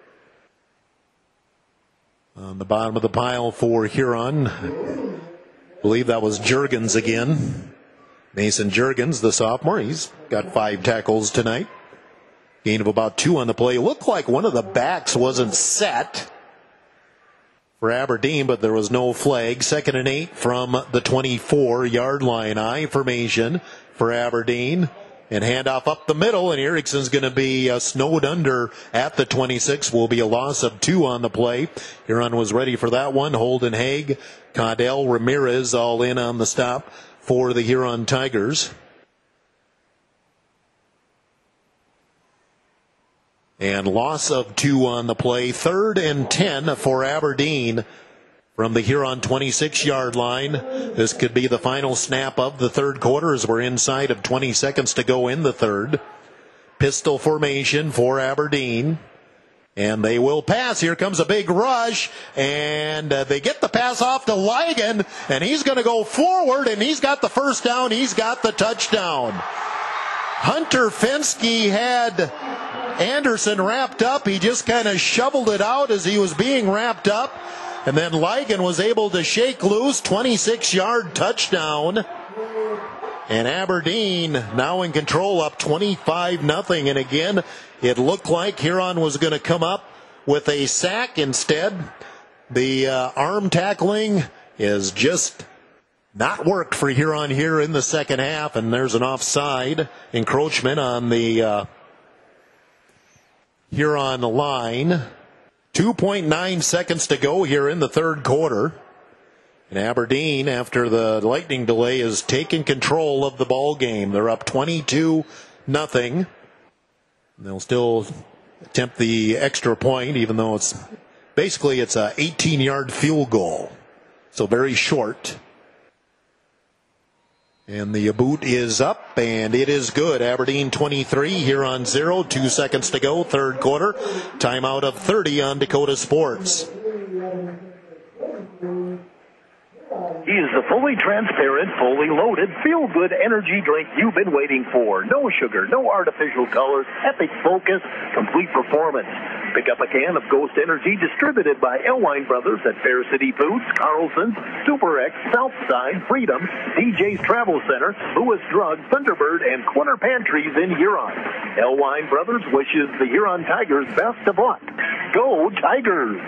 On the bottom of the pile for Huron, I believe that was Juergens again. Mason Juergens, the sophomore, he's got five tackles tonight. Gain of about two on the play. Looked like one of the backs wasn't set for Aberdeen, but there was no flag. Second and eight from the twenty-four yard line. I formation for Aberdeen. And handoff up the middle, and Erickson's going to be uh, snowed under at the twenty-six. Will be a loss of two on the play. Huron was ready for that one. Holden Haig, Caudell Ramirez all in on the stop for the Huron Tigers. And loss of two on the play. Third and ten for Aberdeen from the Huron twenty-six yard line. This could be the final snap of the third quarter as we're inside of twenty seconds to go in the third. Pistol formation for Aberdeen. And they will pass. Here comes a big rush. And uh, they get the pass off to Ligon. And he's going to go forward. And he's got the first down. He's got the touchdown. Hunter Fenske had Anderson wrapped up. He just kind of shoveled it out as he was being wrapped up. And then Ligon was able to shake loose. twenty-six yard touchdown. And Aberdeen now in control, up twenty-five nothing. And again, it looked like Huron was going to come up with a sack. Instead, the uh, arm tackling is just not worked for Huron here in the second half. And there's an offside encroachment on the uh, Huron line. two point nine seconds to go here in the third quarter. And Aberdeen, after the lightning delay, is taking control of the ball game. They're up twenty-two nothing. They'll still attempt the extra point, even though it's basically it's a eighteen yard field goal. So very short. And the boot is up, and it is good. Aberdeen twenty-three, Huron zero. Two seconds to go, third quarter. Timeout of thirty on Dakota Sports. He is the fully transparent, fully loaded, feel-good energy drink you've been waiting for. No sugar, no artificial colors, epic focus, complete performance. Pick up a can of Ghost Energy distributed by Elwine Brothers at Fair City Foods, Carlson's, Super X, Southside, Freedom, D J's Travel Center, Lewis Drug, Thunderbird, and Corner Pantries in Huron. Elwine Brothers wishes the Huron Tigers best of luck. Go Tigers!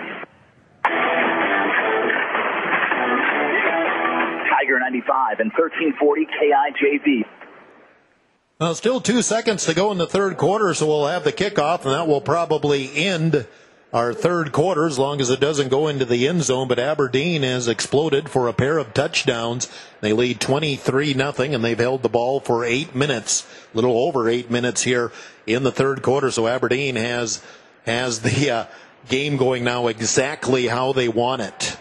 Tiger ninety-five and thirteen forty K I J V. Well, still two seconds to go in the third quarter, so we'll have the kickoff, and that will probably end our third quarter as long as it doesn't go into the end zone. But Aberdeen has exploded for a pair of touchdowns. They lead twenty-three nothing, and they've held the ball for eight minutes, a little over eight minutes here in the third quarter. So Aberdeen has, has the uh, game going now exactly how they want it.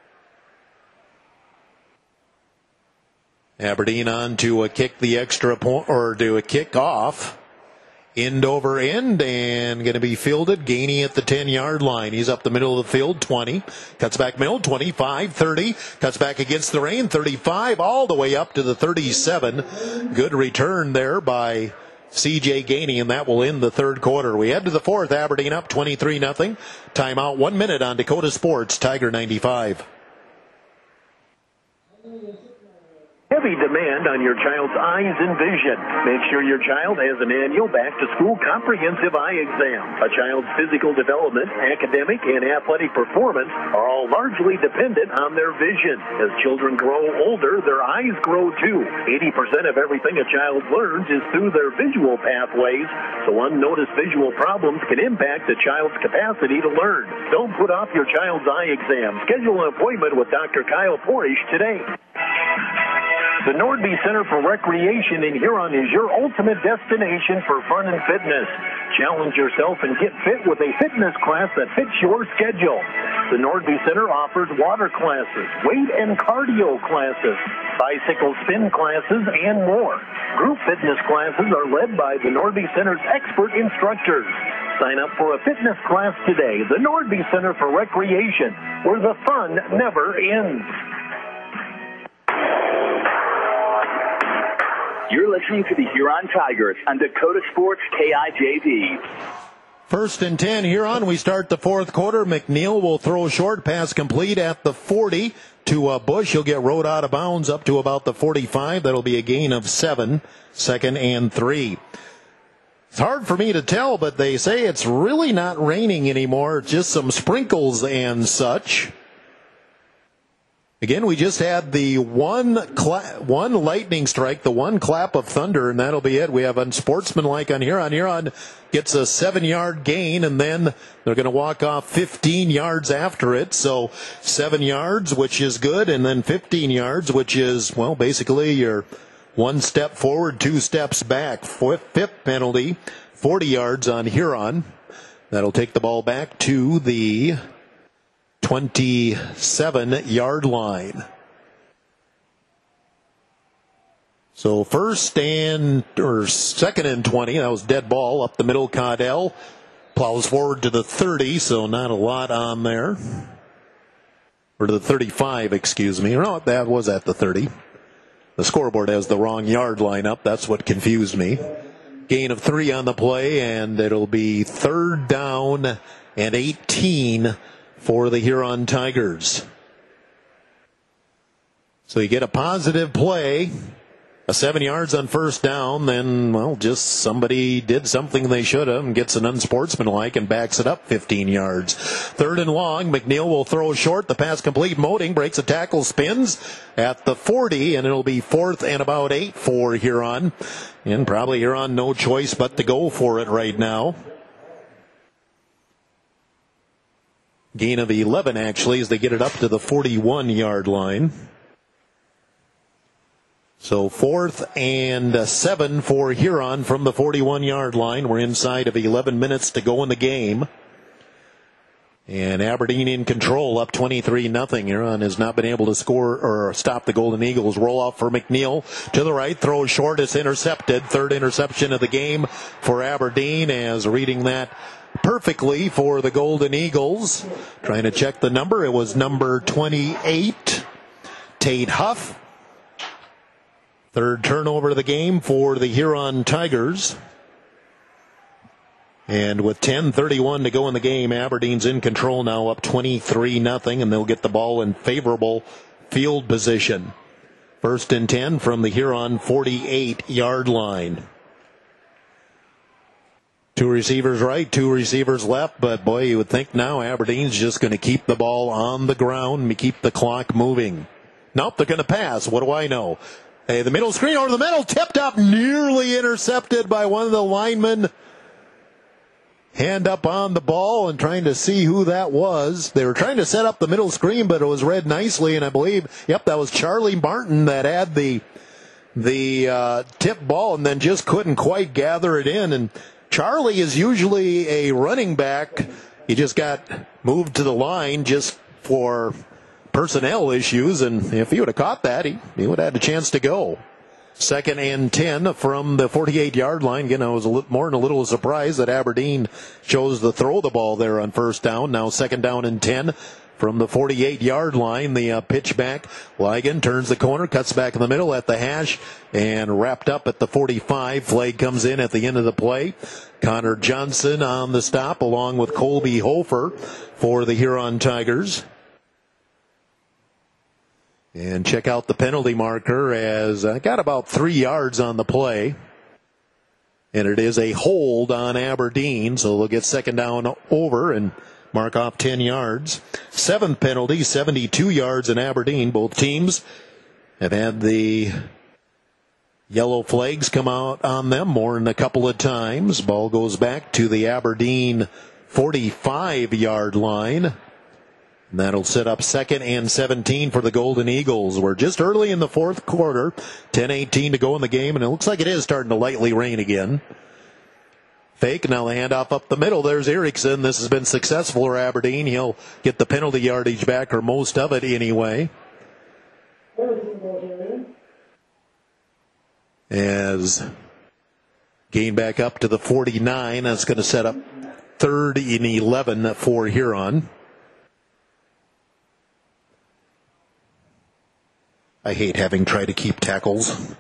Aberdeen on to a kick the extra point, or do a kick off. End over end, and going to be fielded. Gainey at the ten-yard line. He's up the middle of the field, twenty. Cuts back middle, twenty-five, thirty. Cuts back against the rain, thirty-five, all the way up to the thirty-seven. Good return there by C J Gainey, and that will end the third quarter. We head to the fourth. Aberdeen up twenty-three nothing. Timeout, one minute on Dakota Sports, Tiger ninety-five. Heavy demand on your child's eyes and vision. Make sure your child has an annual back-to-school comprehensive eye exam. A child's physical development, academic, and athletic performance are all largely dependent on their vision. As children grow older, their eyes grow too. eighty percent of everything a child learns is through their visual pathways, so unnoticed visual problems can impact a child's capacity to learn. Don't put off your child's eye exam. Schedule an appointment with Doctor Kyle Porish today. The Nordby Center for Recreation in Huron is your ultimate destination for fun and fitness. Challenge yourself and get fit with a fitness class that fits your schedule. The Nordby Center offers water classes, weight and cardio classes, bicycle spin classes, and more. Group fitness classes are led by the Nordby Center's expert instructors. Sign up for a fitness class today. The Nordby Center for Recreation, where the fun never ends. You're listening to the Huron Tigers on Dakota Sports K I J V. First and ten Huron. We start the fourth quarter. McNeil will throw short, pass complete at the forty to uh, Bush. He'll get rode out of bounds up to about the forty-five. That'll be a gain of seven. Second and three. It's hard for me to tell, but they say it's really not raining anymore. Just some sprinkles and such. Again, we just had the one cla- one lightning strike, the one clap of thunder, and that'll be it. We have unsportsmanlike on Huron. Huron gets a seven-yard gain, and then they're going to walk off fifteen yards after it. So seven yards, which is good, and then fifteen yards, which is, well, basically your one step forward, two steps back. Fifth penalty, forty yards on Huron. That'll take the ball back to the twenty-seven-yard line. So first and, or second and twenty, that was dead ball up the middle. Caudell plows forward to the thirty, so not a lot on there. Or to the thirty-five, excuse me. No, that was at the thirty. The scoreboard has the wrong yard line up. That's what confused me. Gain of three on the play, and it'll be third down and eighteen for the Huron Tigers. So you get a positive play, a seven yards on first down, then, well, just somebody did something they should have and gets an unsportsmanlike and backs it up fifteen yards. Third and long, McNeil will throw short, the pass complete. Moding breaks a tackle, spins at the forty, and it'll be fourth and about eight for Huron. And probably Huron no choice but to go for it right now. Gain of eleven, actually, as they get it up to the forty-one-yard line. So fourth and seven for Huron from the forty-one-yard line. We're inside of eleven minutes to go in the game. And Aberdeen in control, up twenty-three nothing. Huron has not been able to score or stop the Golden Eagles. Roll off for McNeil to the right, throw short, it's intercepted. Third interception of the game for Aberdeen, as reading that perfectly for the Golden Eagles. Trying to check the number, it was number twenty-eight, Tate Huff. Third turnover of the game for the Huron Tigers. And with ten thirty-one to go in the game, Aberdeen's in control now, up twenty-three nothing, and they'll get the ball in favorable field position. First and ten from the Huron forty-eight yard line. Two receivers right, two receivers left, but boy, you would think now Aberdeen's just going to keep the ball on the ground and keep the clock moving. Nope, they're going to pass. What do I know? Hey, the middle screen over the middle, tipped up, nearly intercepted by one of the linemen. Hand up on the ball and trying to see who that was. They were trying to set up the middle screen, but it was read nicely, and I believe, yep, that was Charlie Martin that had the the uh, tip ball and then just couldn't quite gather it in. And Charlie is usually a running back. He just got moved to the line just for personnel issues, and if he would have caught that, he, he would have had a chance to go. Second and ten from the forty-eight yard line. Again, I was a little, more than a little surprised that Aberdeen chose to throw the ball there on first down. Now second down and ten from the forty-eight yard line. The uh, pitch back. Ligon turns the corner, cuts back in the middle at the hash, and wrapped up at the forty-five. Flag comes in at the end of the play. Connor Johnson on the stop, along with Colby Hofer for the Huron Tigers. And check out the penalty marker, as I got about three yards on the play. And it is a hold on Aberdeen, so they'll get second down over and mark off ten yards. Seventh penalty, seventy-two yards in Aberdeen. Both teams have had the yellow flags come out on them more than a couple of times. Ball goes back to the Aberdeen forty-five yard line. And that'll set up second and seventeen for the Golden Eagles. We're just early in the fourth quarter. ten eighteen to go in the game, and it looks like it is starting to lightly rain again. Fake, now the handoff up the middle. There's Erickson. This has been successful for Aberdeen. He'll get the penalty yardage back, or most of it anyway. As gain back up to the forty-nine. That's going to set up third and eleven for Huron. I hate having tried to keep tackles.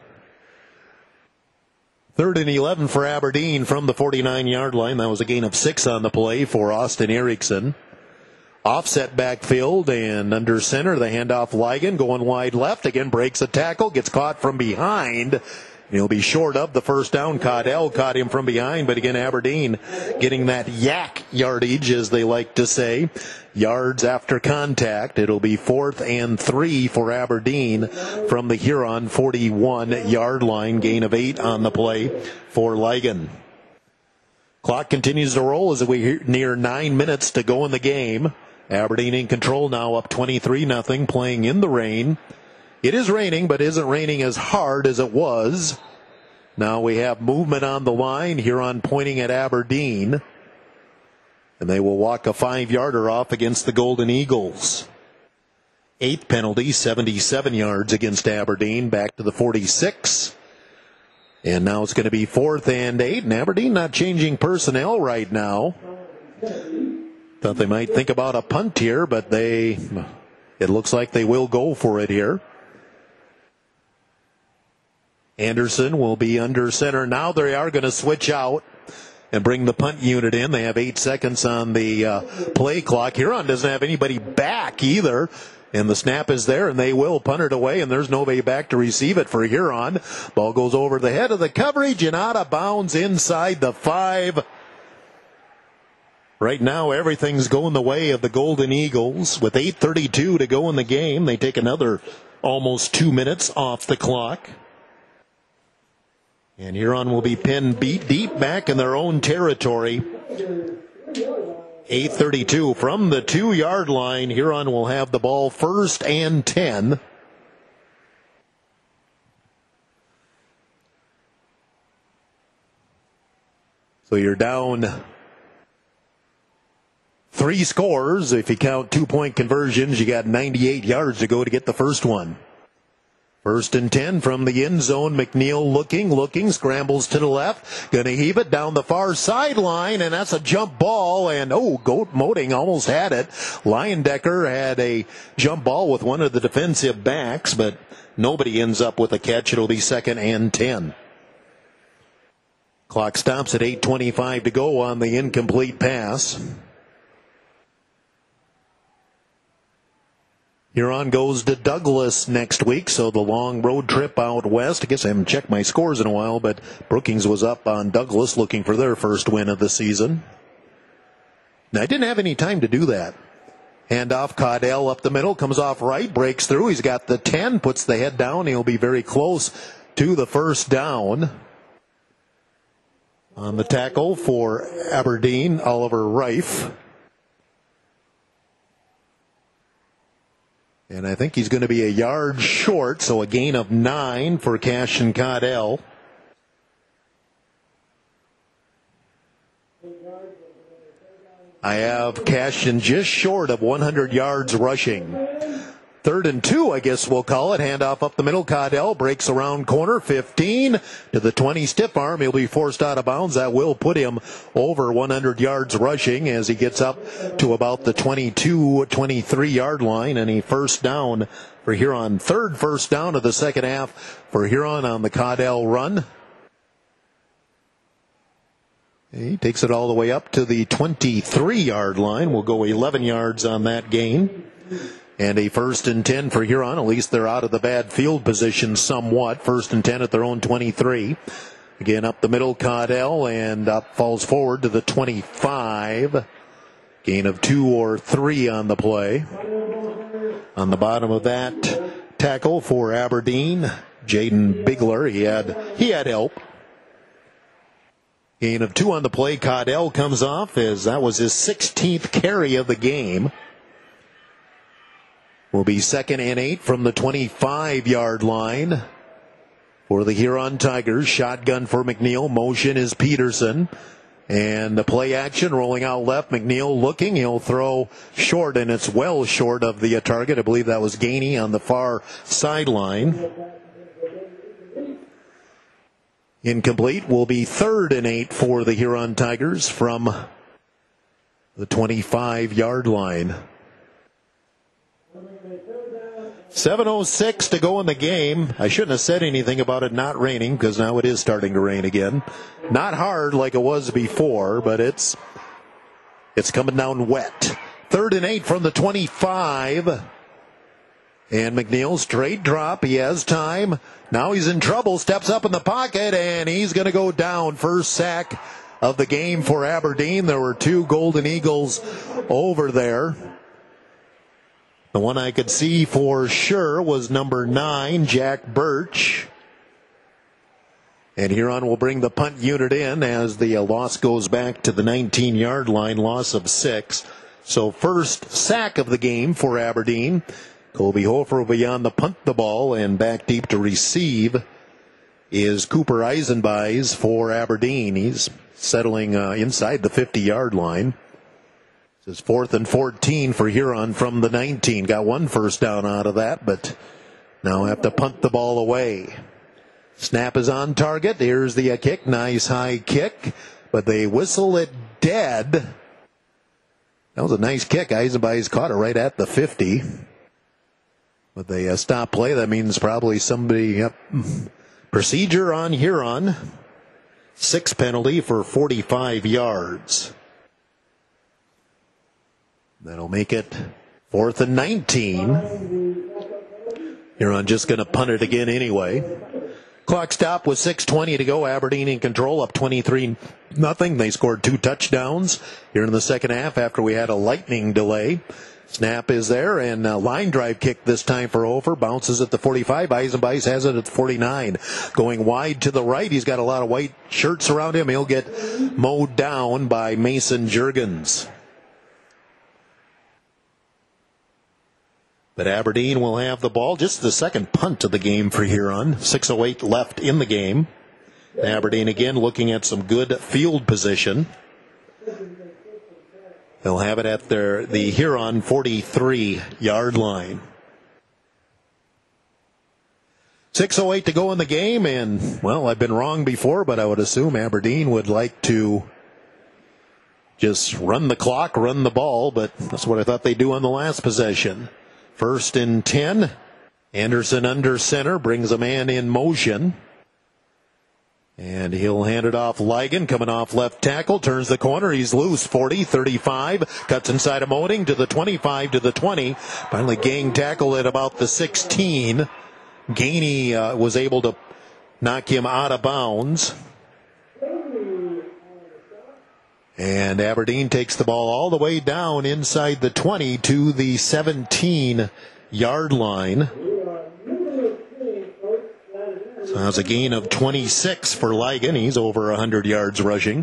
Third and eleven for Aberdeen from the forty-nine yard line. That was a gain of six on the play for Austin Erickson. Offset backfield and under center, the handoff Ligon going wide left. Again, breaks a tackle, gets caught from behind. He'll be short of the first down. Caudell caught him from behind, but again, Aberdeen getting that yak yardage, as they like to say. Yards after contact. It'll be fourth and three for Aberdeen from the Huron forty-one yard line. Gain of eight on the play for Ligon. Clock continues to roll as we near nine minutes to go in the game. Aberdeen in control now, up twenty-three nothing, playing in the rain. It is raining, but isn't raining as hard as it was. Now we have movement on the line. Huron pointing at Aberdeen. And they will walk a five-yarder off against the Golden Eagles. Eighth penalty, seventy-seven yards against Aberdeen, back to the forty-six. And now it's going to be fourth and eight, and Aberdeen not changing personnel right now. Thought they might think about a punt here, but they, it looks like they will go for it here. Anderson will be under center. Now they are going to switch out and bring the punt unit in. They have eight seconds on the uh, play clock. Huron doesn't have anybody back either. And the snap is there, and they will punt it away, and there's nobody back to receive it for Huron. Ball goes over the head of the coverage and out of bounds inside the five. Right now, everything's going the way of the Golden Eagles. With eight thirty-two to go in the game, they take another almost two minutes off the clock. And Huron will be pinned beat deep back in their own territory. eight thirty-two from the two-yard line. Huron will have the ball first and ten. So you're down three scores. If you count two-point conversions, you got ninety-eight yards to go to get the first one. First and ten from the end zone. McNeil looking, looking, scrambles to the left. Going to heave it down the far sideline, and that's a jump ball. And, oh, Goat Moting almost had it. Leyendecker had a jump ball with one of the defensive backs, but nobody ends up with a catch. It'll be second and ten. Clock stops at eight twenty-five to go on the incomplete pass. Huron goes to Douglas next week, so the long road trip out west. I guess I haven't checked my scores in a while, but Brookings was up on Douglas looking for their first win of the season. Now, I didn't have any time to do that. Hand off, Caudell up the middle, comes off right, breaks through. He's got the ten, puts the head down. He'll be very close to the first down. On the tackle for Aberdeen, Oliver Reif. And I think he's going to be a yard short, so a gain of nine for Cashin Caudell. I have Cashin just short of one hundred yards rushing. Third and two, I guess we'll call it. Handoff up the middle. Caudell breaks around corner. fifteen to the twenty. Stiff arm. He'll be forced out of bounds. That will put him over one hundred yards rushing as he gets up to about the twenty-two, twenty-three yard line. And a first down for Huron. Third first down of the second half for Huron on the Caudell run. He takes it all the way up to the twenty-three yard line. We'll go eleven yards on that gain. And a first and ten for Huron. At least they're out of the bad field position somewhat. First and ten at their own twenty-three. Again, up the middle, Caudell, and up falls forward to the twenty-five. Gain of two or three on the play. On the bottom of that tackle for Aberdeen, Jaden Bigler. He had, he had help. Gain of two on the play. Caudell comes off as that was his sixteenth carry of the game. Will be second and eight from the twenty-five yard line for the Huron Tigers. Shotgun for McNeil. Motion is Peterson. And the play action rolling out left. McNeil looking. He'll throw short, and it's well short of the target. I believe that was Gainey on the far sideline. Incomplete. Will be third and eight for the Huron Tigers from the twenty-five yard line. seven oh six to go in the game. I shouldn't have said anything about it not raining because now it is starting to rain again. Not hard like it was before, but it's it's coming down wet. Third and eight from the twenty-five. And McNeil, straight drop. He has time. Now he's in trouble. Steps up in the pocket, and he's going to go down. First sack of the game for Aberdeen. There were two Golden Eagles over there. The one I could see for sure was number nine, Jack Birch. And Huron will bring the punt unit in as the loss goes back to the nineteen yard line, loss of six. So first sack of the game for Aberdeen. Colby Hofer will be on the punt the ball, and back deep to receive is Cooper Eisenbeis for Aberdeen. He's settling uh, inside the fifty yard line. It's fourth and fourteen for Huron from the nineteen. Got one first down out of that, but now have to punt the ball away. Snap is on target. Here's the kick. Nice high kick, but they whistle it dead. That was a nice kick. Eisenbeis caught it right at the fifty. But they uh, stop play. That means probably somebody, yep. Procedure on Huron. Six penalty for forty-five yards. That'll make it fourth and nineteen. Huron just going to punt it again anyway. Clock stop with six twenty to go. Aberdeen in control, up twenty-three nothing. They scored two touchdowns here in the second half after we had a lightning delay. Snap is there, and a line drive kick this time for Hofer. Bounces at the forty-five. Eisenbeis has it at the forty-nine. Going wide to the right. He's got a lot of white shirts around him. He'll get mowed down by Mason Juergens. But Aberdeen will have the ball. Just the second punt of the game for Huron. six oh eight left in the game. Aberdeen again looking at some good field position. They'll have it at their the Huron forty-three-yard line. six oh eight to go in the game, and, well, I've been wrong before, but I would assume Aberdeen would like to just run the clock, run the ball, but that's what I thought they'd do on the last possession. First and ten. Anderson under center, brings a man in motion. And he'll hand it off. Ligon coming off left tackle, turns the corner. He's loose. forty, thirty-five, cuts inside of Moding to the twenty-five, to the twenty. Finally gang tackle at about the sixteen. Gainey uh, was able to knock him out of bounds. And Aberdeen takes the ball all the way down inside the twenty to the seventeen-yard line. So that's a gain of twenty-six for Ligon. He's over one hundred yards rushing.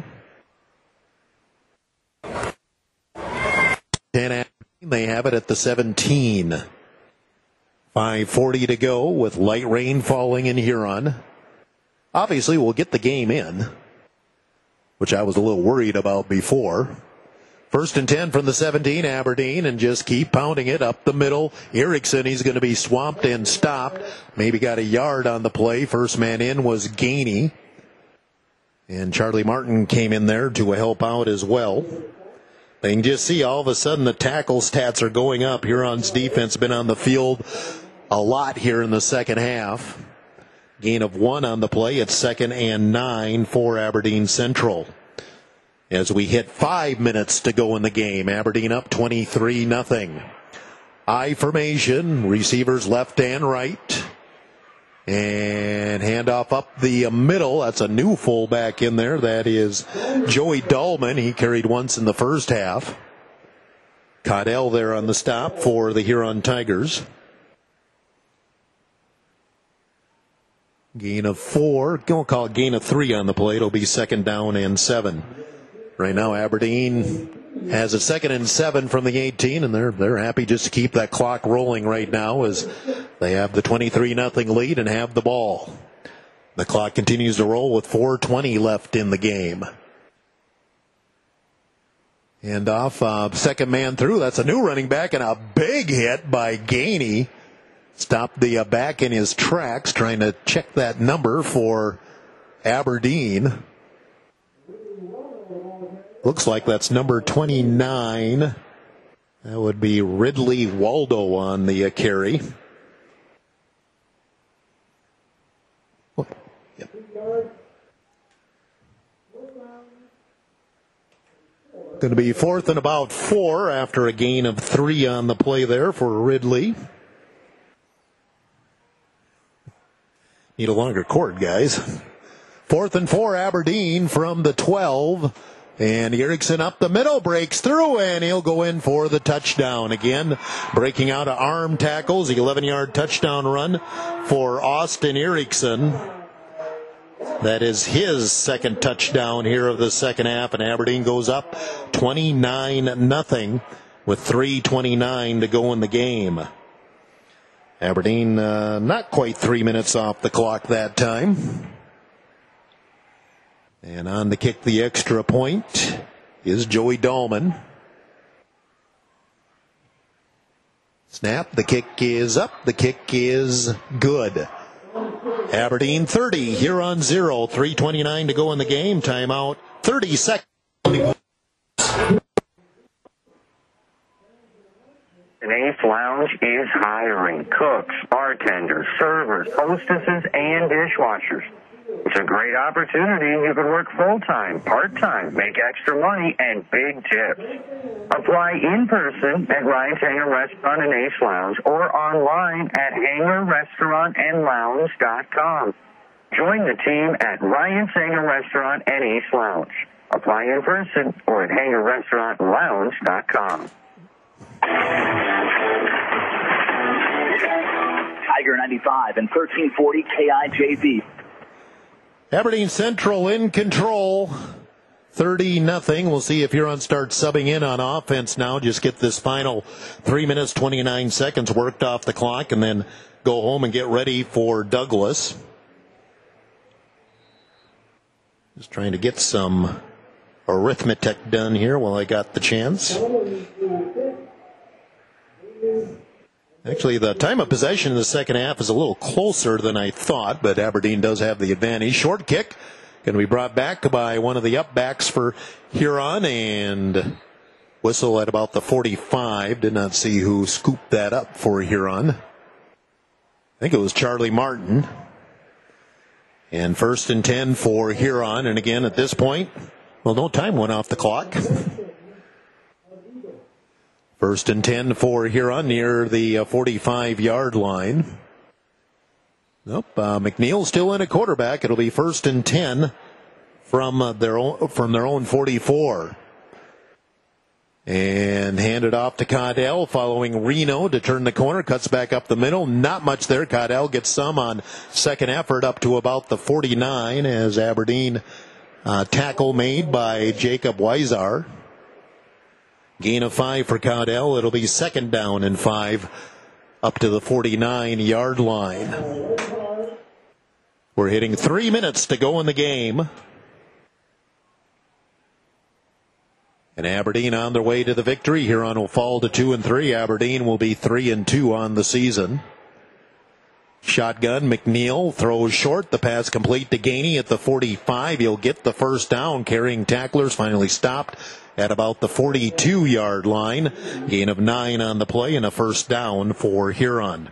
ten They have it at the seventeen. five forty to go with light rain falling in Huron. Obviously, we'll get the game in, which I was a little worried about before. First and ten from the seventeen, Aberdeen, and just keep pounding it up the middle. Erickson, he's going to be swamped and stopped. Maybe got a yard on the play. First man in was Gainey. And Charlie Martin came in there to help out as well. They can just see all of a sudden the tackle stats are going up. Huron's defense been on the field a lot here in the second half. Gain of one on the play. It's second and nine for Aberdeen Central. As we hit five minutes to go in the game, Aberdeen up twenty-three nothing. I formation, receivers left and right. And handoff up the middle. That's a new fullback in there. That is Joey Dahlman. He carried once in the first half. Caudell there on the stop for the Huron Tigers. Gain of four. Don't call it gain of three on the play. It'll be second down and seven. Right now, Aberdeen has a second and seven from the eighteen, and they're they're happy just to keep that clock rolling right now as they have the twenty-three nothing lead and have the ball. The clock continues to roll with four twenty left in the game. And off, uh, second man through. That's a new running back, and a big hit by Gainey. Stopped the uh, back in his tracks, trying to check that number for Aberdeen. Looks like that's number twenty-nine. That would be Ridley Waldo on the uh, carry. Oh, yep. Going to be fourth and about four after a gain of three on the play there for Ridley. Need a longer cord, guys. Fourth and four, Aberdeen from the twelve. And Erickson up the middle, breaks through, and he'll go in for the touchdown. Again, breaking out of arm tackles, the eleven-yard touchdown run for Austin Erickson. That is his second touchdown here of the second half, and Aberdeen goes up twenty-nine nothing with three twenty-nine to go in the game. Aberdeen uh, not quite three minutes off the clock that time. And on to kick the extra point is Joey Dahlman. Snap, the kick is up, the kick is good. Aberdeen thirty, Huron zero, three twenty-nine to go in the game. Timeout, thirty seconds. An Ace Lounge is hiring cooks, bartenders, servers, hostesses, and dishwashers. It's a great opportunity. You can work full-time, part-time, make extra money, and big tips. Apply in person at Ryan's Hangar Restaurant and Ace Lounge or online at hangar restaurant and lounge dot com. Join the team at Ryan's Hangar Restaurant and Ace Lounge. Apply in person or at hangar restaurant and lounge dot com. Tiger ninety-five and thirteen forty K I J V. Aberdeen Central in control, thirty nothing. We'll see if Huron starts subbing in on offense now. Just get this final three minutes, twenty-nine seconds worked off the clock and then go home and get ready for Douglas. Just trying to get some arithmetic done here while I got the chance. Actually, the time of possession in the second half is a little closer than I thought, but Aberdeen does have the advantage. Short kick going to be brought back by one of the upbacks for Huron, and whistle at about the forty-five. Did not see who scooped that up for Huron. I think it was Charlie Martin. And first and ten for Huron, and again at this point, well, no time went off the clock. First and ten for Huron near the forty-five-yard line. Nope, uh, McNeil still in a quarterback. It'll be first and ten from uh, their own from their own forty-four. And handed off to Caudell, following Reno to turn the corner. Cuts back up the middle. Not much there. Caudell gets some on second effort up to about the forty-nine as Aberdeen uh, tackle made by Jacob Weisar. Gain of five for Caudell. It'll be second down and five up to the forty-nine-yard line. We're hitting three minutes to go in the game. And Aberdeen on their way to the victory. Huron will fall to two and three. Aberdeen will be three and two on the season. Shotgun, McNeil throws short. The pass complete to Gainey at the forty-five. He'll get the first down. Carrying tacklers finally stopped at about the forty-two-yard line. Gain of nine on the play and a first down for Huron.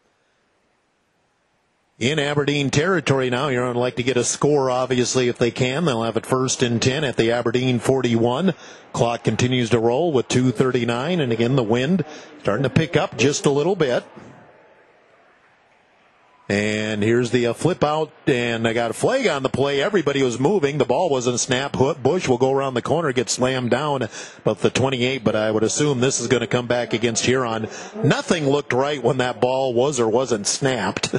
In Aberdeen territory now, Huron like to get a score, obviously, if they can. They'll have it first and ten at the Aberdeen forty-one. Clock continues to roll with two thirty-nine, and again, the wind starting to pick up just a little bit. And here's the uh, flip out, and I got a flag on the play. Everybody was moving. The ball wasn't snapped. Bush will go around the corner, get slammed down about the twenty-eight, but I would assume this is going to come back against Huron. Nothing looked right when that ball was or wasn't snapped.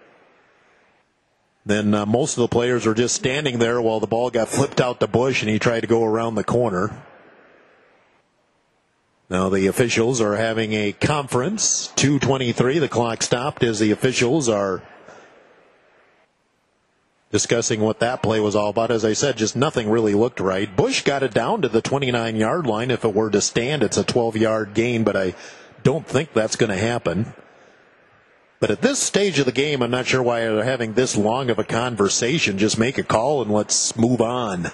Then uh, most of the players were just standing there while the ball got flipped out to Bush, and he tried to go around the corner. Now the officials are having a conference. two twenty-three, the clock stopped as the officials are discussing what that play was all about. As I said, just nothing really looked right. Bush got it down to the twenty-nine-yard line. If it were to stand, it's a twelve-yard gain, but I don't think that's going to happen. But at this stage of the game, I'm not sure why they're having this long of a conversation. Just make a call and let's move on.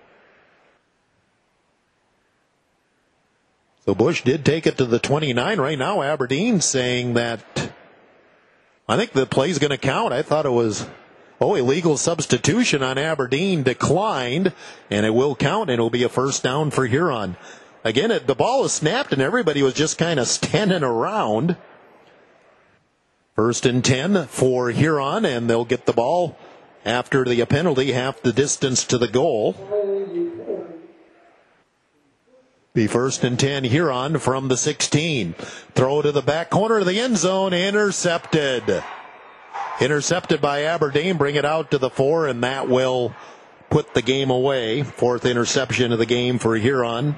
So Bush did take it to the twenty-nine. Right now, Aberdeen saying that I think the play's going to count. I thought it was, oh, illegal substitution on Aberdeen declined, and it will count, and it will be a first down for Huron. Again, it, the ball was snapped, and everybody was just kind of standing around. First and ten for Huron, and they'll get the ball after the penalty, half the distance to the goal. Be first and ten Huron from the sixteen. Throw to the back corner of the end zone, intercepted. Intercepted by Aberdeen, bring it out to the four, and that will put the game away. Fourth interception of the game for Huron.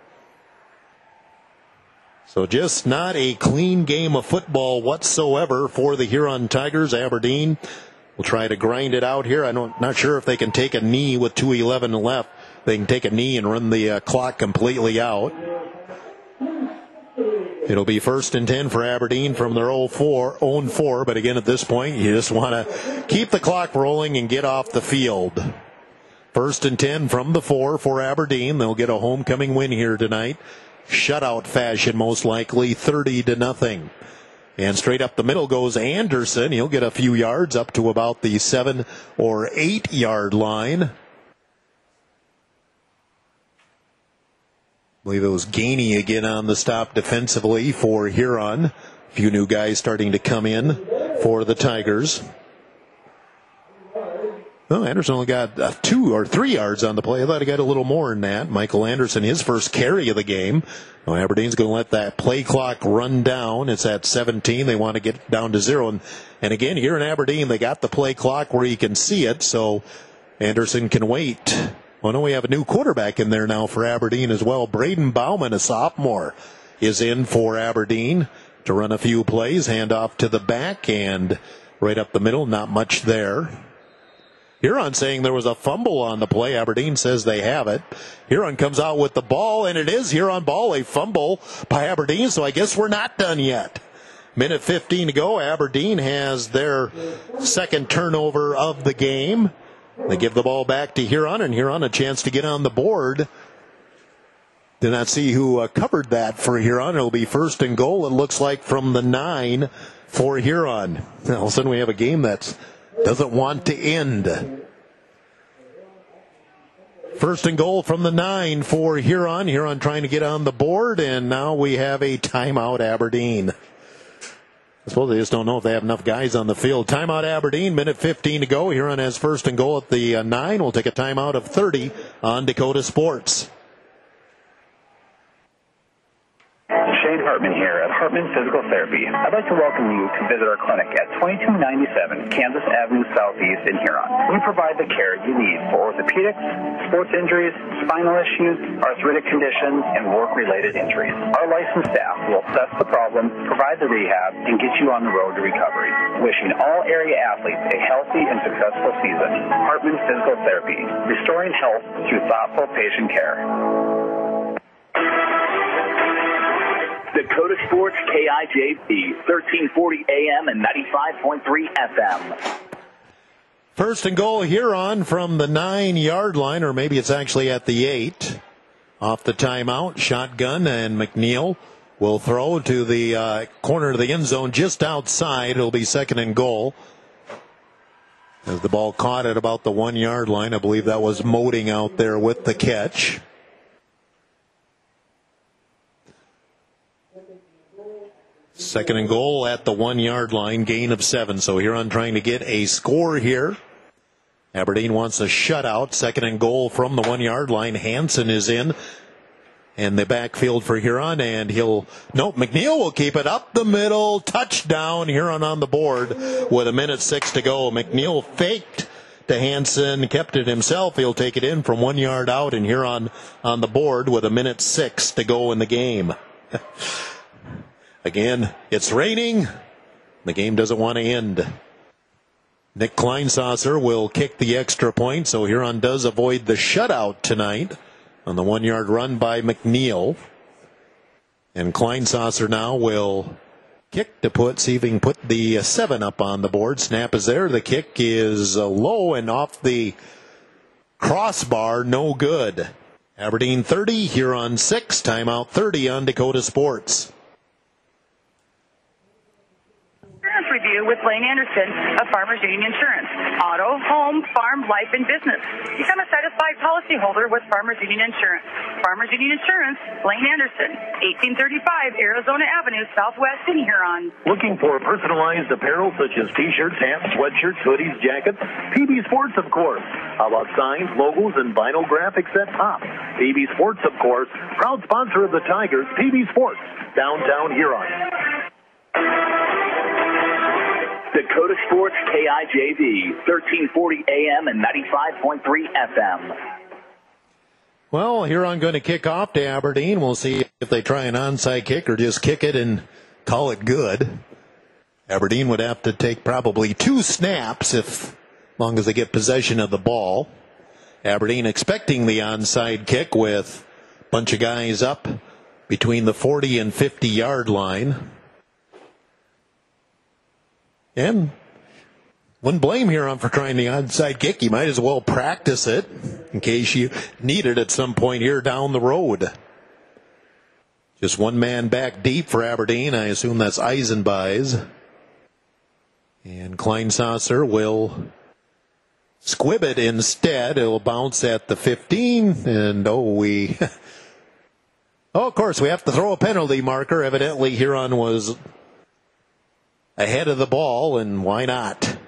So just not a clean game of football whatsoever for the Huron Tigers. Aberdeen will try to grind it out here. I'm not sure if they can take a knee with two eleven left. They can take a knee and run the uh, clock completely out. It'll be first and ten for Aberdeen from their own four, own four. But again, at this point, you just want to keep the clock rolling and get off the field. First and ten from the four for Aberdeen. They'll get a homecoming win here tonight. Shutout fashion, most likely, thirty to nothing. And straight up the middle goes Anderson. He'll get a few yards up to about the seven or eight yard line. I believe it was Gainey again on the stop defensively for Huron. A few new guys starting to come in for the Tigers. Oh, Anderson only got uh, two or three yards on the play. I thought he got a little more than that. Michael Anderson, his first carry of the game. Well, Aberdeen's going to let that play clock run down. It's at seventeen. They want to get down to zero. And, and again, here in Aberdeen, they got the play clock where you can see it, so Anderson can wait. Well, no, we have a new quarterback in there now for Aberdeen as well. Braden Bauman, a sophomore, is in for Aberdeen to run a few plays. Hand off to the back and right up the middle. Not much there. Huron saying there was a fumble on the play. Aberdeen says they have it. Huron comes out with the ball, and it is Huron ball, a fumble by Aberdeen, so I guess we're not done yet. Minute fifteen to go. Aberdeen has their second turnover of the game. They give the ball back to Huron, and Huron a chance to get on the board. Did not see who uh, covered that for Huron. It'll be first and goal, it looks like, from the nine for Huron. All of a sudden we have a game that doesn't want to end. First and goal from the nine for Huron. Huron trying to get on the board, and now we have a timeout, Aberdeen. I suppose they just don't know if they have enough guys on the field. Timeout, Aberdeen, minute fifteen to go. Huron has first and goal at the uh, nine. We'll take a timeout of thirty on Dakota Sports. Shane Hartman here at Hartman Physical Therapy. I'd like to welcome you to visit our clinic at twenty-two ninety-seven Kansas Avenue Southeast in Huron. We provide the care you need for orthopedics, sports injuries, spinal issues, arthritic conditions, and work-related injuries. Our licensed staff will assess the problem, provide the rehab, and get you on the road to recovery. Wishing all area athletes a healthy and successful season. Hartman Physical Therapy, restoring health through thoughtful patient care. Dakota Sports K I J V, thirteen forty A M and ninety-five point three F M. First and goal Huron from the nine-yard line, or maybe it's actually at the eight. Off the timeout, shotgun, and McNeil will throw to the uh, corner of the end zone just outside. It'll be second and goal. As the ball caught at about the one-yard line, I believe that was Moding out there with the catch. Second and goal at the one-yard line, gain of seven. So Huron trying to get a score here. Aberdeen wants a shutout. Second and goal from the one-yard line. Hansen is in. And the backfield for Huron, and he'll, nope, McNeil will keep it up the middle. Touchdown, Huron on the board with a minute six to go. McNeil faked to Hansen, kept it himself. He'll take it in from one yard out, and Huron on the board with a minute six to go in the game. Again, it's raining. The game doesn't want to end. Nick Kleinsasser will kick the extra point, so Huron does avoid the shutout tonight on the one-yard run by McNeil. And Kleinsasser now will kick to put, see if he can put the seven up on the board. Snap is there. The kick is low and off the crossbar. No good. Aberdeen thirty, Huron six. Timeout thirty on Dakota Sports. Review with Blaine Anderson of Farmers Union Insurance. Auto, home, farm, life, and business. Become a satisfied policyholder with Farmers Union Insurance. Farmers Union Insurance, Blaine Anderson, eighteen thirty-five Arizona Avenue, Southwest in Huron. Looking for personalized apparel such as t-shirts, hats, sweatshirts, hoodies, jackets? P B Sports, of course. How about signs, logos, and vinyl graphics at top? P B Sports, of course. Proud sponsor of the Tigers, P B Sports, downtown Huron. Dakota Sports K I J V, thirteen forty A M and ninety-five point three F M. Well, Huron going to kick off to Aberdeen. We'll see if they try an onside kick or just kick it and call it good. Aberdeen would have to take probably two snaps if, as long as they get possession of the ball. Aberdeen expecting the onside kick with a bunch of guys up between the forty and fifty yard line. And wouldn't blame Huron for trying the onside kick. You might as well practice it in case you need it at some point here down the road. Just one man back deep for Aberdeen. I assume that's Eisenbeis. And Kleinsasser will squib it instead. It'll bounce at the fifteen. And, oh, we... oh, of course, we have to throw a penalty marker. Evidently, Huron was ahead of the ball, and why not?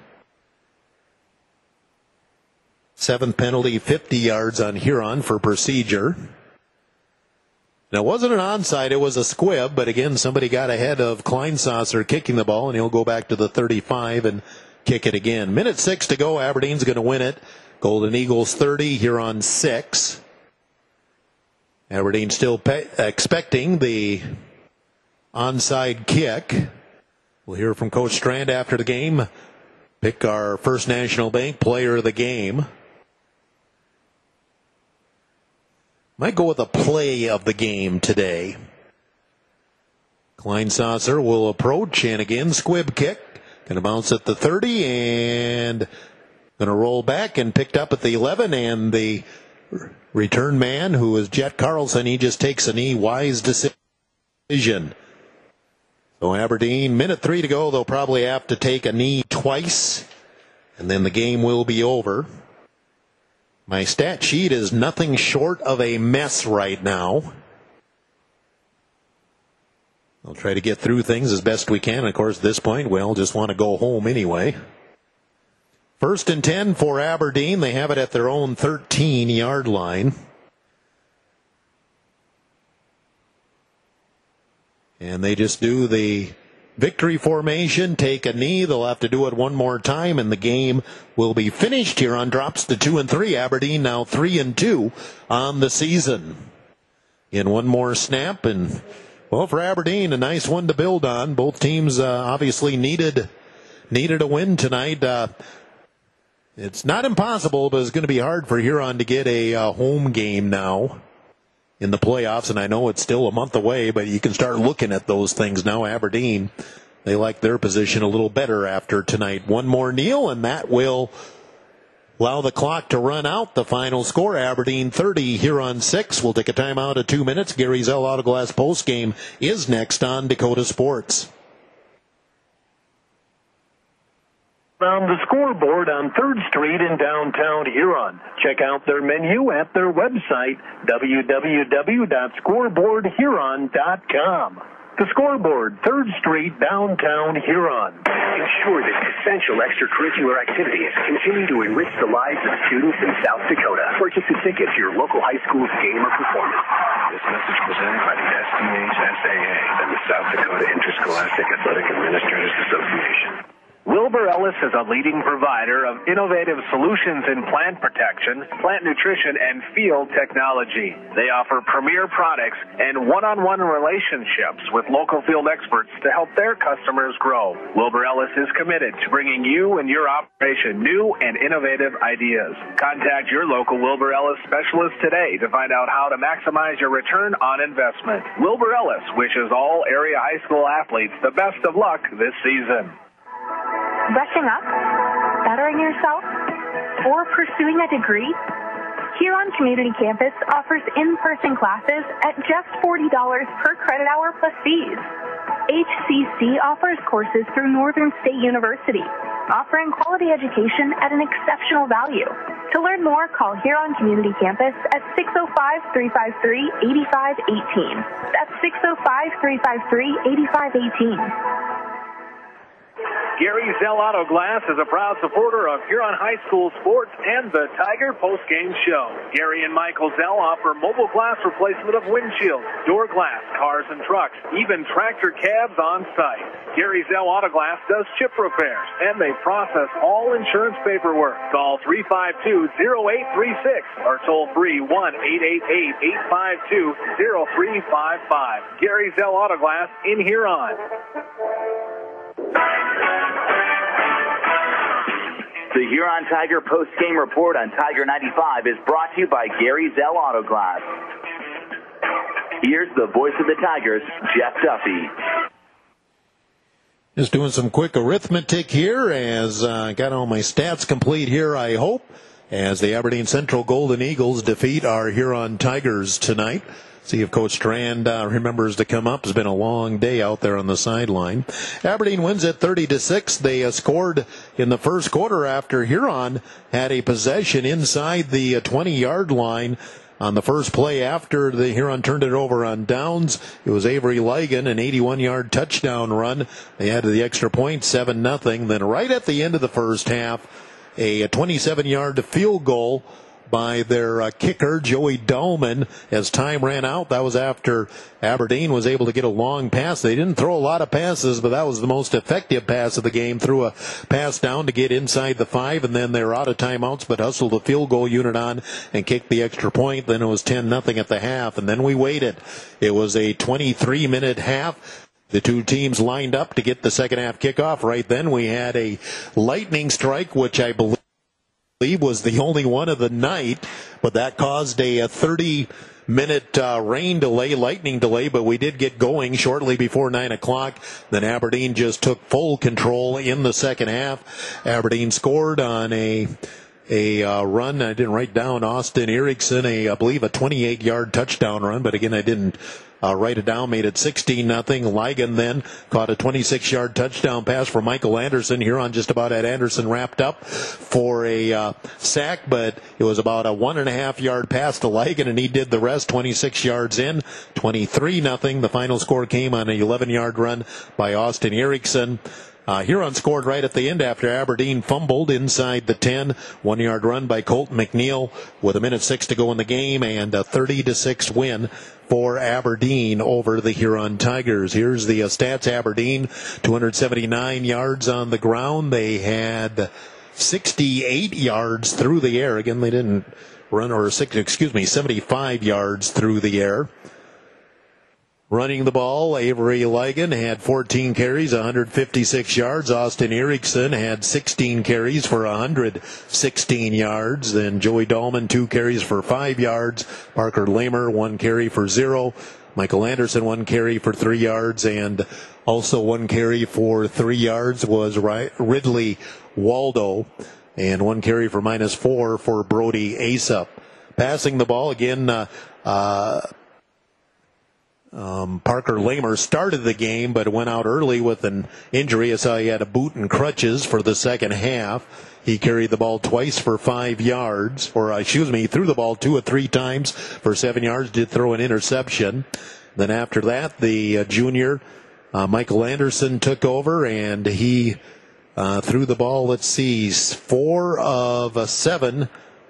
Seventh penalty, fifty yards on Huron for procedure. Now, it wasn't an onside, it was a squib, but again, somebody got ahead of Kleinsasser kicking the ball, and he'll go back to the thirty-five and kick it again. Minute six to go, Aberdeen's going to win it. Golden Eagles thirty, Huron six. Aberdeen still pe- expecting the onside kick. We'll hear from Coach Strand after the game. pick our First National Bank player of the game. Might go with a play of the game today. Kleinsasser will approach, and again, squib kick. Going to bounce at the thirty, and going to roll back and picked up at the eleven, and the return man, who is Jet Carlson, he just takes a knee. Wise decision. So Aberdeen, minute three to go. They'll probably have to take a knee twice, and then the game will be over. My stat sheet is nothing short of a mess right now. I'll try to get through things as best we can. Of course, at this point, we'll just want to go home anyway. First and ten for Aberdeen. They have it at their own thirteen-yard line. And they just do the victory formation, take a knee. They'll have to do it one more time, and the game will be finished. Huron drops to two and three. Aberdeen now three and two on the season. In one more snap, and well, for Aberdeen, a nice one to build on. Both teams uh, obviously needed needed a win tonight. Uh, it's not impossible, but it's going to be hard for Huron to get a uh, home game now in the playoffs, and I know it's still a month away, but you can start looking at those things now. Aberdeen, they like their position a little better after tonight. One more kneel, and that will allow the clock to run out. The final score, Aberdeen thirty, Huron six. We'll take a timeout of two minutes. Gary Zell Autoglass postgame is next on Dakota Sports. On the scoreboard on third Street in downtown Huron. Check out their menu at their website, w w w dot scoreboard huron dot com. The Scoreboard, third Street, downtown Huron. Ensure that essential extracurricular activities continue to enrich the lives of students in South Dakota. Purchase a ticket to your local high school's game or performance. This message presented by the S D H S A A and the South Dakota Interscholastic Athletic Administrators Association. Wilbur Ellis is a leading provider of innovative solutions in plant protection, plant nutrition, and field technology. They offer premier products and one-on-one relationships with local field experts to help their customers grow. Wilbur Ellis is committed to bringing you and your operation new and innovative ideas. Contact your local Wilbur Ellis specialist today to find out how to maximize your return on investment. Wilbur Ellis wishes all area high school athletes the best of luck this season. Brushing up, bettering yourself, or pursuing a degree? Huron Community Campus offers in-person classes at just forty dollars per credit hour plus fees. H C C offers courses through Northern State University, offering quality education at an exceptional value. To learn more, call Huron Community Campus at six oh five, three five three, eight five one eight. That's six oh five, three five three, eight five one eight. Gary Zell Auto Glass is a proud supporter of Huron High School sports and the Tiger postgame show. Gary and Michael Zell offer mobile glass replacement of windshields, door glass, cars and trucks, even tractor cabs on site. Gary Zell Auto Glass does chip repairs, and they process all insurance paperwork. Call three five two, oh eight three six or toll free one eight eight eight, eight five two, oh three five five. Gary Zell Auto Glass in Huron. The Huron Tiger post-game report on Tiger ninety-five is brought to you by Gary Zell Auto Glass. Here's the voice of the Tigers, Jeff Duffy. Just doing some quick arithmetic here as I uh, got all my stats complete here, I hope, as the Aberdeen Central Golden Eagles defeat our Huron Tigers tonight. See if Coach Strand uh, remembers to come up. It's been a long day out there on the sideline. Aberdeen wins at thirty to six. They uh, scored in the first quarter after Huron had a possession inside the uh, twenty-yard line on the first play after the Huron turned it over on downs. It was Avery Ligon, an eighty-one-yard touchdown run. They added the extra point, seven nothing. Then right at the end of the first half, a twenty-seven-yard field goal by their uh, kicker, Joey Dahlman, as time ran out. That was after Aberdeen was able to get a long pass. They didn't throw a lot of passes, but that was the most effective pass of the game. Threw a pass down to get inside the five, and then they were out of timeouts, but hustled the field goal unit on and kicked the extra point. Then it was ten nothing at the half, and then we waited. It was a twenty-three minute half. The two teams lined up to get the second half kickoff. Right then we had a lightning strike, which I believe was the only one of the night, but that caused a thirty-minute uh, rain delay, lightning delay, but we did get going shortly before nine o'clock. Then Aberdeen just took full control in the second half. Aberdeen scored on a a uh, run. I didn't write down Austin Erickson, a, I believe a twenty-eight-yard touchdown run, but again, I didn't Uh, write it down, made it sixteen nothing. Ligon then caught a twenty-six-yard touchdown pass for Michael Anderson. Huron just about had Anderson wrapped up for a uh, sack, but it was about a one and a half yard pass to Ligon, and he did the rest, twenty-six yards in, twenty-three nothing. The final score came on an eleven-yard run by Austin Erickson. Uh, Huron scored right at the end after Aberdeen fumbled inside the ten. One-yard run by Colton McNeil with a minute six to go in the game, and a thirty to six win for Aberdeen over the Huron Tigers. Here's the uh, stats. Aberdeen, two hundred seventy-nine yards on the ground. They had sixty-eight yards through the air. Again, they didn't run, or six, excuse me, seventy-five yards through the air. Running the ball, Avery Ligon had fourteen carries, one hundred fifty-six yards. Austin Erickson had sixteen carries for one hundred sixteen yards. Then Joey Dahlman, two carries for five yards. Parker Lamer, one carry for zero. Michael Anderson, one carry for three yards. And also one carry for three yards was Ridley Waldo. And one carry for minus four for Brody Asa. Passing the ball, again, uh, uh, Um, Parker Lamer started the game, but went out early with an injury. I saw he had a boot and crutches for the second half. He carried the ball twice for five yards, or excuse me, he threw the ball two or three times for seven yards, did throw an interception. Then after that, the uh, junior, uh, Michael Anderson took over, and he uh, threw the ball, let's see, four of uh, seven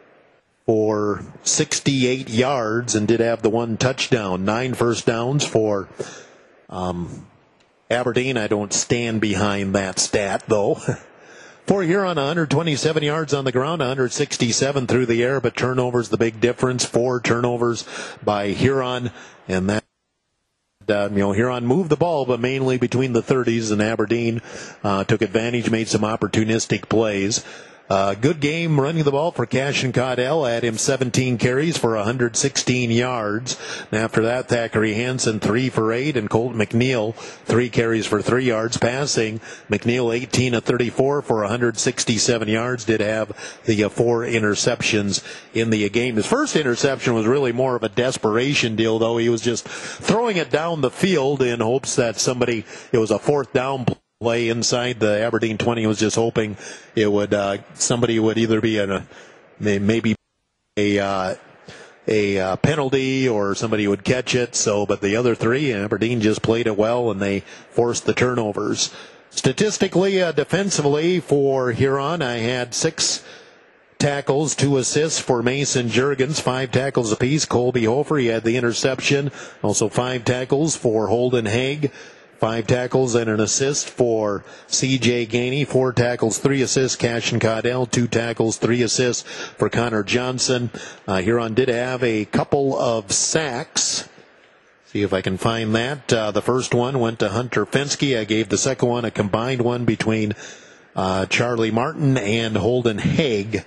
for sixty-eight yards and did have the one touchdown. Nine first downs for um, Aberdeen. I don't stand behind that stat, though. For Huron, one hundred twenty-seven yards on the ground, one hundred sixty-seven through the air, but turnovers the big difference. Four turnovers by Huron, and that Uh, you know, Huron moved the ball, but mainly between the thirties, and Aberdeen uh, took advantage, made some opportunistic plays. Uh, good game running the ball for Cashin Caudell. Had him seventeen carries for one hundred sixteen yards. And after that, Thackeray Hansen, three for eight, and Colton McNeil, three carries for three yards. Passing, McNeil, eighteen of thirty-four for one hundred sixty-seven yards. Did have the uh, four interceptions in the uh, game. His first interception was really more of a desperation deal, though. He was just throwing it down the field in hopes that somebody, it was a fourth down play. Play inside the Aberdeen twenty. Was just hoping it would uh, somebody would either be in a maybe a uh, a uh, penalty or somebody would catch it. So, but the other three, Aberdeen just played it well and they forced the turnovers. Statistically, uh, defensively for Huron, I had six tackles, two assists for Mason Juergens, five tackles apiece. Colby Hofer, he had the interception. Also five tackles for Holden Haig. Five tackles and an assist for C J Gainey. Four tackles, three assists. Cashin Caudell, two tackles, three assists for Connor Johnson. Uh, Huron did have a couple of sacks. See if I can find that. Uh, the first one went to Hunter Fensky. I gave the second one a combined one between uh, Charlie Martin and Holden Haig.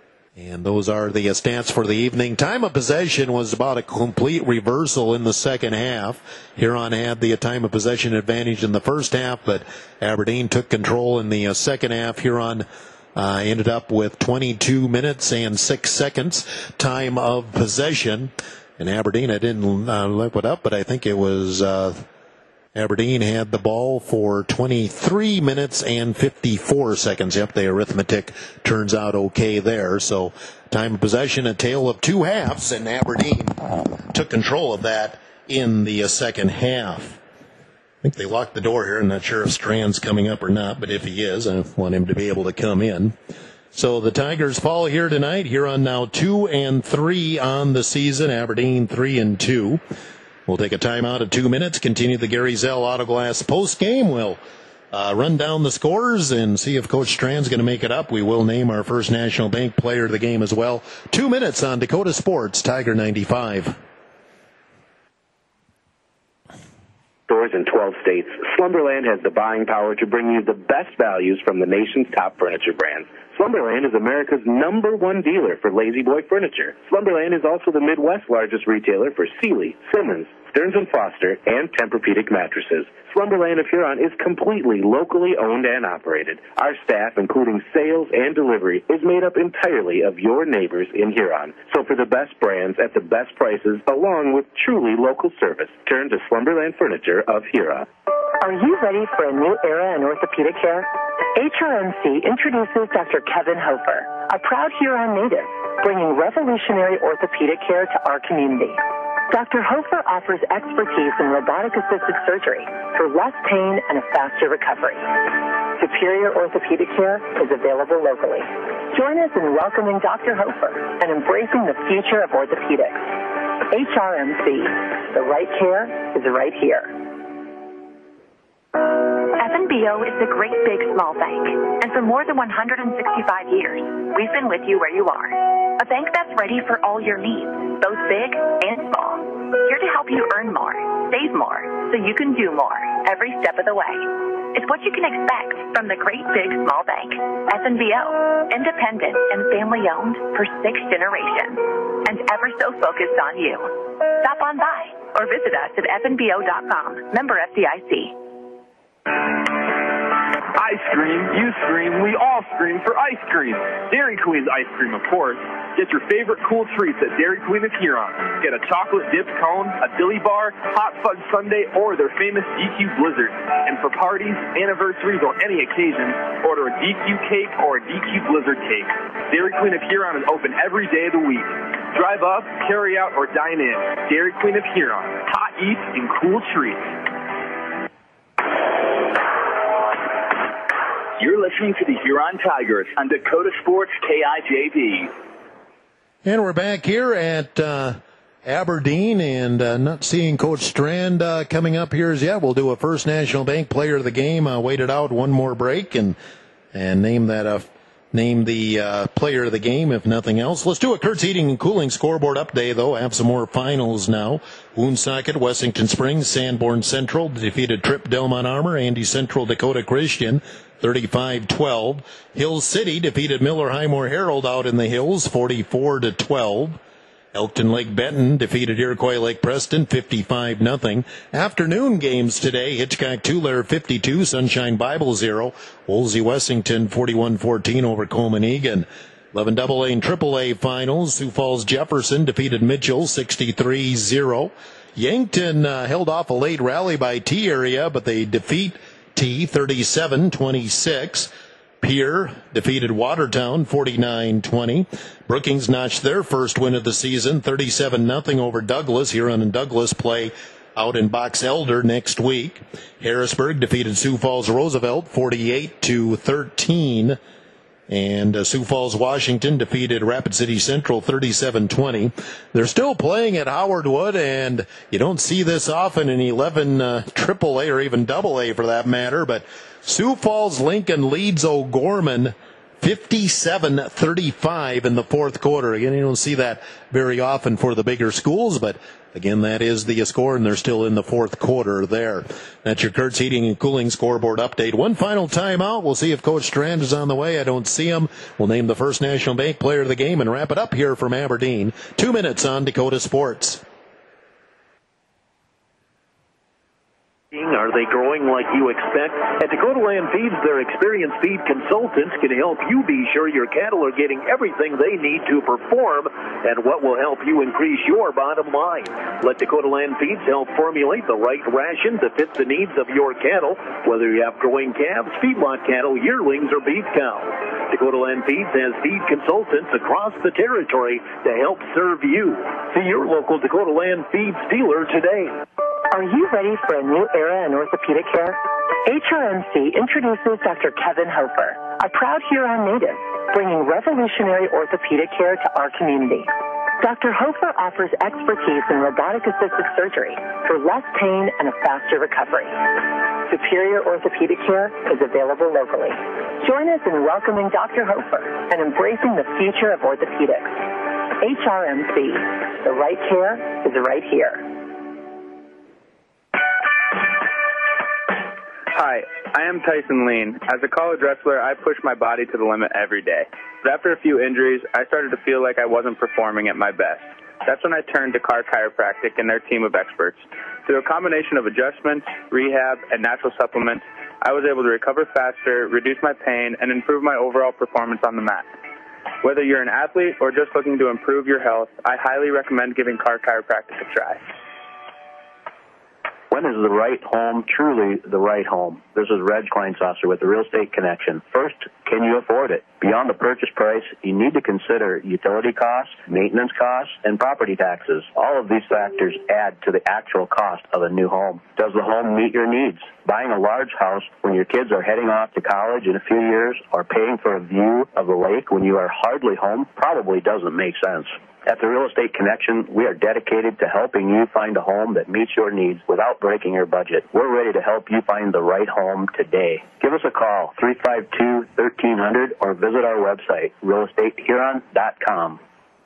And those are the uh, stats for the evening. Time of possession was about a complete reversal in the second half. Huron had the uh, time of possession advantage in the first half, but Aberdeen took control in the uh, second half. Huron uh, ended up with twenty-two minutes and six seconds time of possession. And Aberdeen, I didn't uh, look it up, but I think it was uh, Aberdeen had the ball for twenty-three minutes and fifty-four seconds. Yep, the arithmetic turns out okay there. So time of possession, a tale of two halves, and Aberdeen took control of that in the uh, second half. I think they locked the door here. I'm not sure if Strand's coming up or not, but if he is, I want him to be able to come in. So the Tigers fall here tonight. Huron now two and three on the season. Aberdeen three and two. We'll take a timeout of two minutes, continue the Gary Zell Autoglass post game. We'll uh, run down the scores and see if Coach Strand's going to make it up. We will name our first National Bank player of the game as well. Two minutes on Dakota Sports, Tiger ninety-five. stores in twelve states, Slumberland has the buying power to bring you the best values from the nation's top furniture brands. Slumberland is America's number one dealer for Lazy Boy furniture. Slumberland is also the Midwest's largest retailer for Sealy, Simmons, Stearns and Foster, and Tempur-Pedic mattresses. Slumberland of Huron is completely locally owned and operated. Our staff, including sales and delivery, is made up entirely of your neighbors in Huron. So for the best brands at the best prices, along with truly local service, turn to Slumberland Furniture of Huron. Are you ready for a new era in orthopedic care? H R M C introduces Doctor Kevin Hofer, a proud Huron native, bringing revolutionary orthopedic care to our community. Doctor Hofer offers expertise in robotic-assisted surgery for less pain and a faster recovery. Superior orthopedic care is available locally. Join us in welcoming Doctor Hofer and embracing the future of orthopedics. H R M C, the right care is right here. F N B O is the great big small bank, and for more than one hundred sixty-five years, we've been with you where you are. A bank that's ready for all your needs, both big and small. Here to help you earn more, save more, so you can do more every step of the way. It's what you can expect from the great big small bank. F N B O, independent and family owned for six generations, and ever so focused on you. Stop on by or visit us at F N B O dot com. Member F D I C. I scream, you scream, we all scream for ice cream. Dairy Queen's ice cream, of course. Get your favorite cool treats at Dairy Queen of Huron. Get a chocolate dipped cone, a dilly bar, hot fudge sundae, or their famous D Q Blizzard. And for parties, anniversaries, or any occasion, order a D Q cake or a D Q Blizzard cake. Dairy Queen of Huron is open every day of the week. Drive up, carry out, or dine in. Dairy Queen of Huron. Hot eats and cool treats. You're listening to the Huron Tigers on Dakota Sports K I J V. And we're back here at uh, Aberdeen, and uh, not seeing Coach Strand uh, coming up here as yet. We'll do a First National Bank Player of the Game. Uh, wait it out one more break and and name that uh, name the uh, Player of the Game if nothing else. Let's do a Kurtz Heating and Cooling scoreboard update though. I have some more finals now. Woonsocket, Wessington Springs, Sanborn Central defeated Tripp Delmont Armor, Andy Central, Dakota Christian, thirty-five twelve. Hills City defeated Miller Highmore Herald out in the Hills, forty-four to twelve. Elkton Lake Benton defeated Iroquois Lake Preston, fifty-five nothing. Afternoon games today, Hitchcock Tulare fifty-two, Sunshine Bible zero. Wolsey Wessington forty-one fourteen over Coleman Egan. eleven double A and triple A finals, Sioux Falls Jefferson defeated Mitchell sixty-three zero. Yankton uh, held off a late rally by T area, but they defeat T thirty-seven twenty-six. Pierre defeated Watertown forty-nine twenty. Brookings notched their first win of the season, thirty-seven nothing over Douglas. Huron and Douglas play out in Box Elder next week. Harrisburg defeated Sioux Falls Roosevelt forty-eight to thirteen. And uh, Sioux Falls, Washington defeated Rapid City Central thirty-seven twenty. They're still playing at Howard Wood, and you don't see this often in eleven uh, triple A or even double A for that matter. But Sioux Falls Lincoln leads O'Gorman fifty-seven thirty-five in the fourth quarter. Again, you don't see that very often for the bigger schools, but again, that is the score, and they're still in the fourth quarter there. That's your Kurtz Heating and Cooling scoreboard update. One final timeout. We'll see if Coach Strand is on the way. I don't see him. We'll name the First National Bank Player of the Game and wrap it up here from Aberdeen. Two minutes on Dakota Sports. Are they growing like you expect? At Dakota Land Feeds, their experienced feed consultants can help you be sure your cattle are getting everything they need to perform and what will help you increase your bottom line. Let Dakota Land Feeds help formulate the right ration to fit the needs of your cattle, whether you have growing calves, feedlot cattle, yearlings, or beef cows. Dakota Land Feeds has feed consultants across the territory to help serve you. See your local Dakota Land Feeds dealer today. Are you ready for a new era in orthopedic care? H R M C introduces Doctor Kevin Hofer, a proud Huron native, bringing revolutionary orthopedic care to our community. Doctor Hofer offers expertise in robotic-assisted surgery for less pain and a faster recovery. Superior orthopedic care is available locally. Join us in welcoming Doctor Hofer and embracing the future of orthopedics. H R M C, the right care is right here. Hi, I am Tyson Lean. As a college wrestler, I push my body to the limit every day. But after a few injuries, I started to feel like I wasn't performing at my best. That's when I turned to Carr Chiropractic and their team of experts. Through a combination of adjustments, rehab, and natural supplements, I was able to recover faster, reduce my pain, and improve my overall performance on the mat. Whether you're an athlete or just looking to improve your health, I highly recommend giving Carr Chiropractic a try. When is the right home truly the right home? This is Reg Kleinsasser with the Real Estate Connection. First, can you afford it? Beyond the purchase price, you need to consider utility costs, maintenance costs, and property taxes. All of these factors add to the actual cost of a new home. Does the home meet your needs? Buying a large house when your kids are heading off to college in a few years or paying for a view of the lake when you are hardly home probably doesn't make sense. At the Real Estate Connection, we are dedicated to helping you find a home that meets your needs without breaking your budget. We're ready to help you find the right home today. Give us a call, three five two, one three zero zero, or visit our website, real estate huron dot com.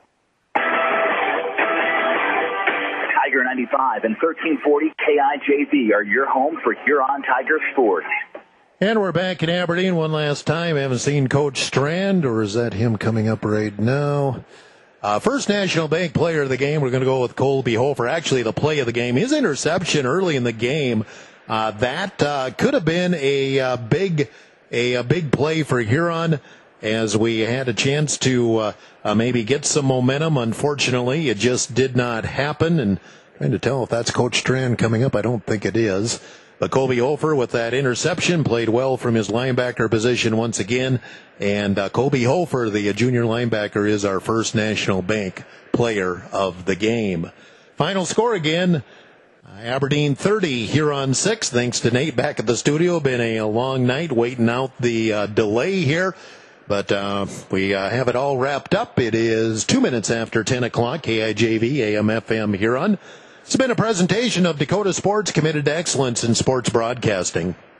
Tiger ninety-five and thirteen forty K I J V are your home for Huron Tiger sports. And we're back in Aberdeen one last time. Haven't seen Coach Strand, or is that him coming up right now? Uh, first National Bank player of the game, we're going to go with Colby Hofer. Actually, the play of the game, his interception early in the game, uh, that uh, could have been a uh, big a, a big play for Huron, as we had a chance to uh, uh, maybe get some momentum. Unfortunately, it just did not happen, and trying to tell if that's Coach Strand coming up. I don't think it is. But Colby Hofer with that interception played well from his linebacker position once again. And uh, Colby Hofer, the uh, junior linebacker, is our first National Bank player of the game. Final score again, Aberdeen thirty, Huron six. Thanks to Nate back at the studio. Been a, a long night waiting out the uh, delay here. But uh, we uh, have it all wrapped up. It is two minutes after ten o'clock, K I J V, A M F M Huron. It's been a presentation of Dakota Sports, committed to excellence in sports broadcasting.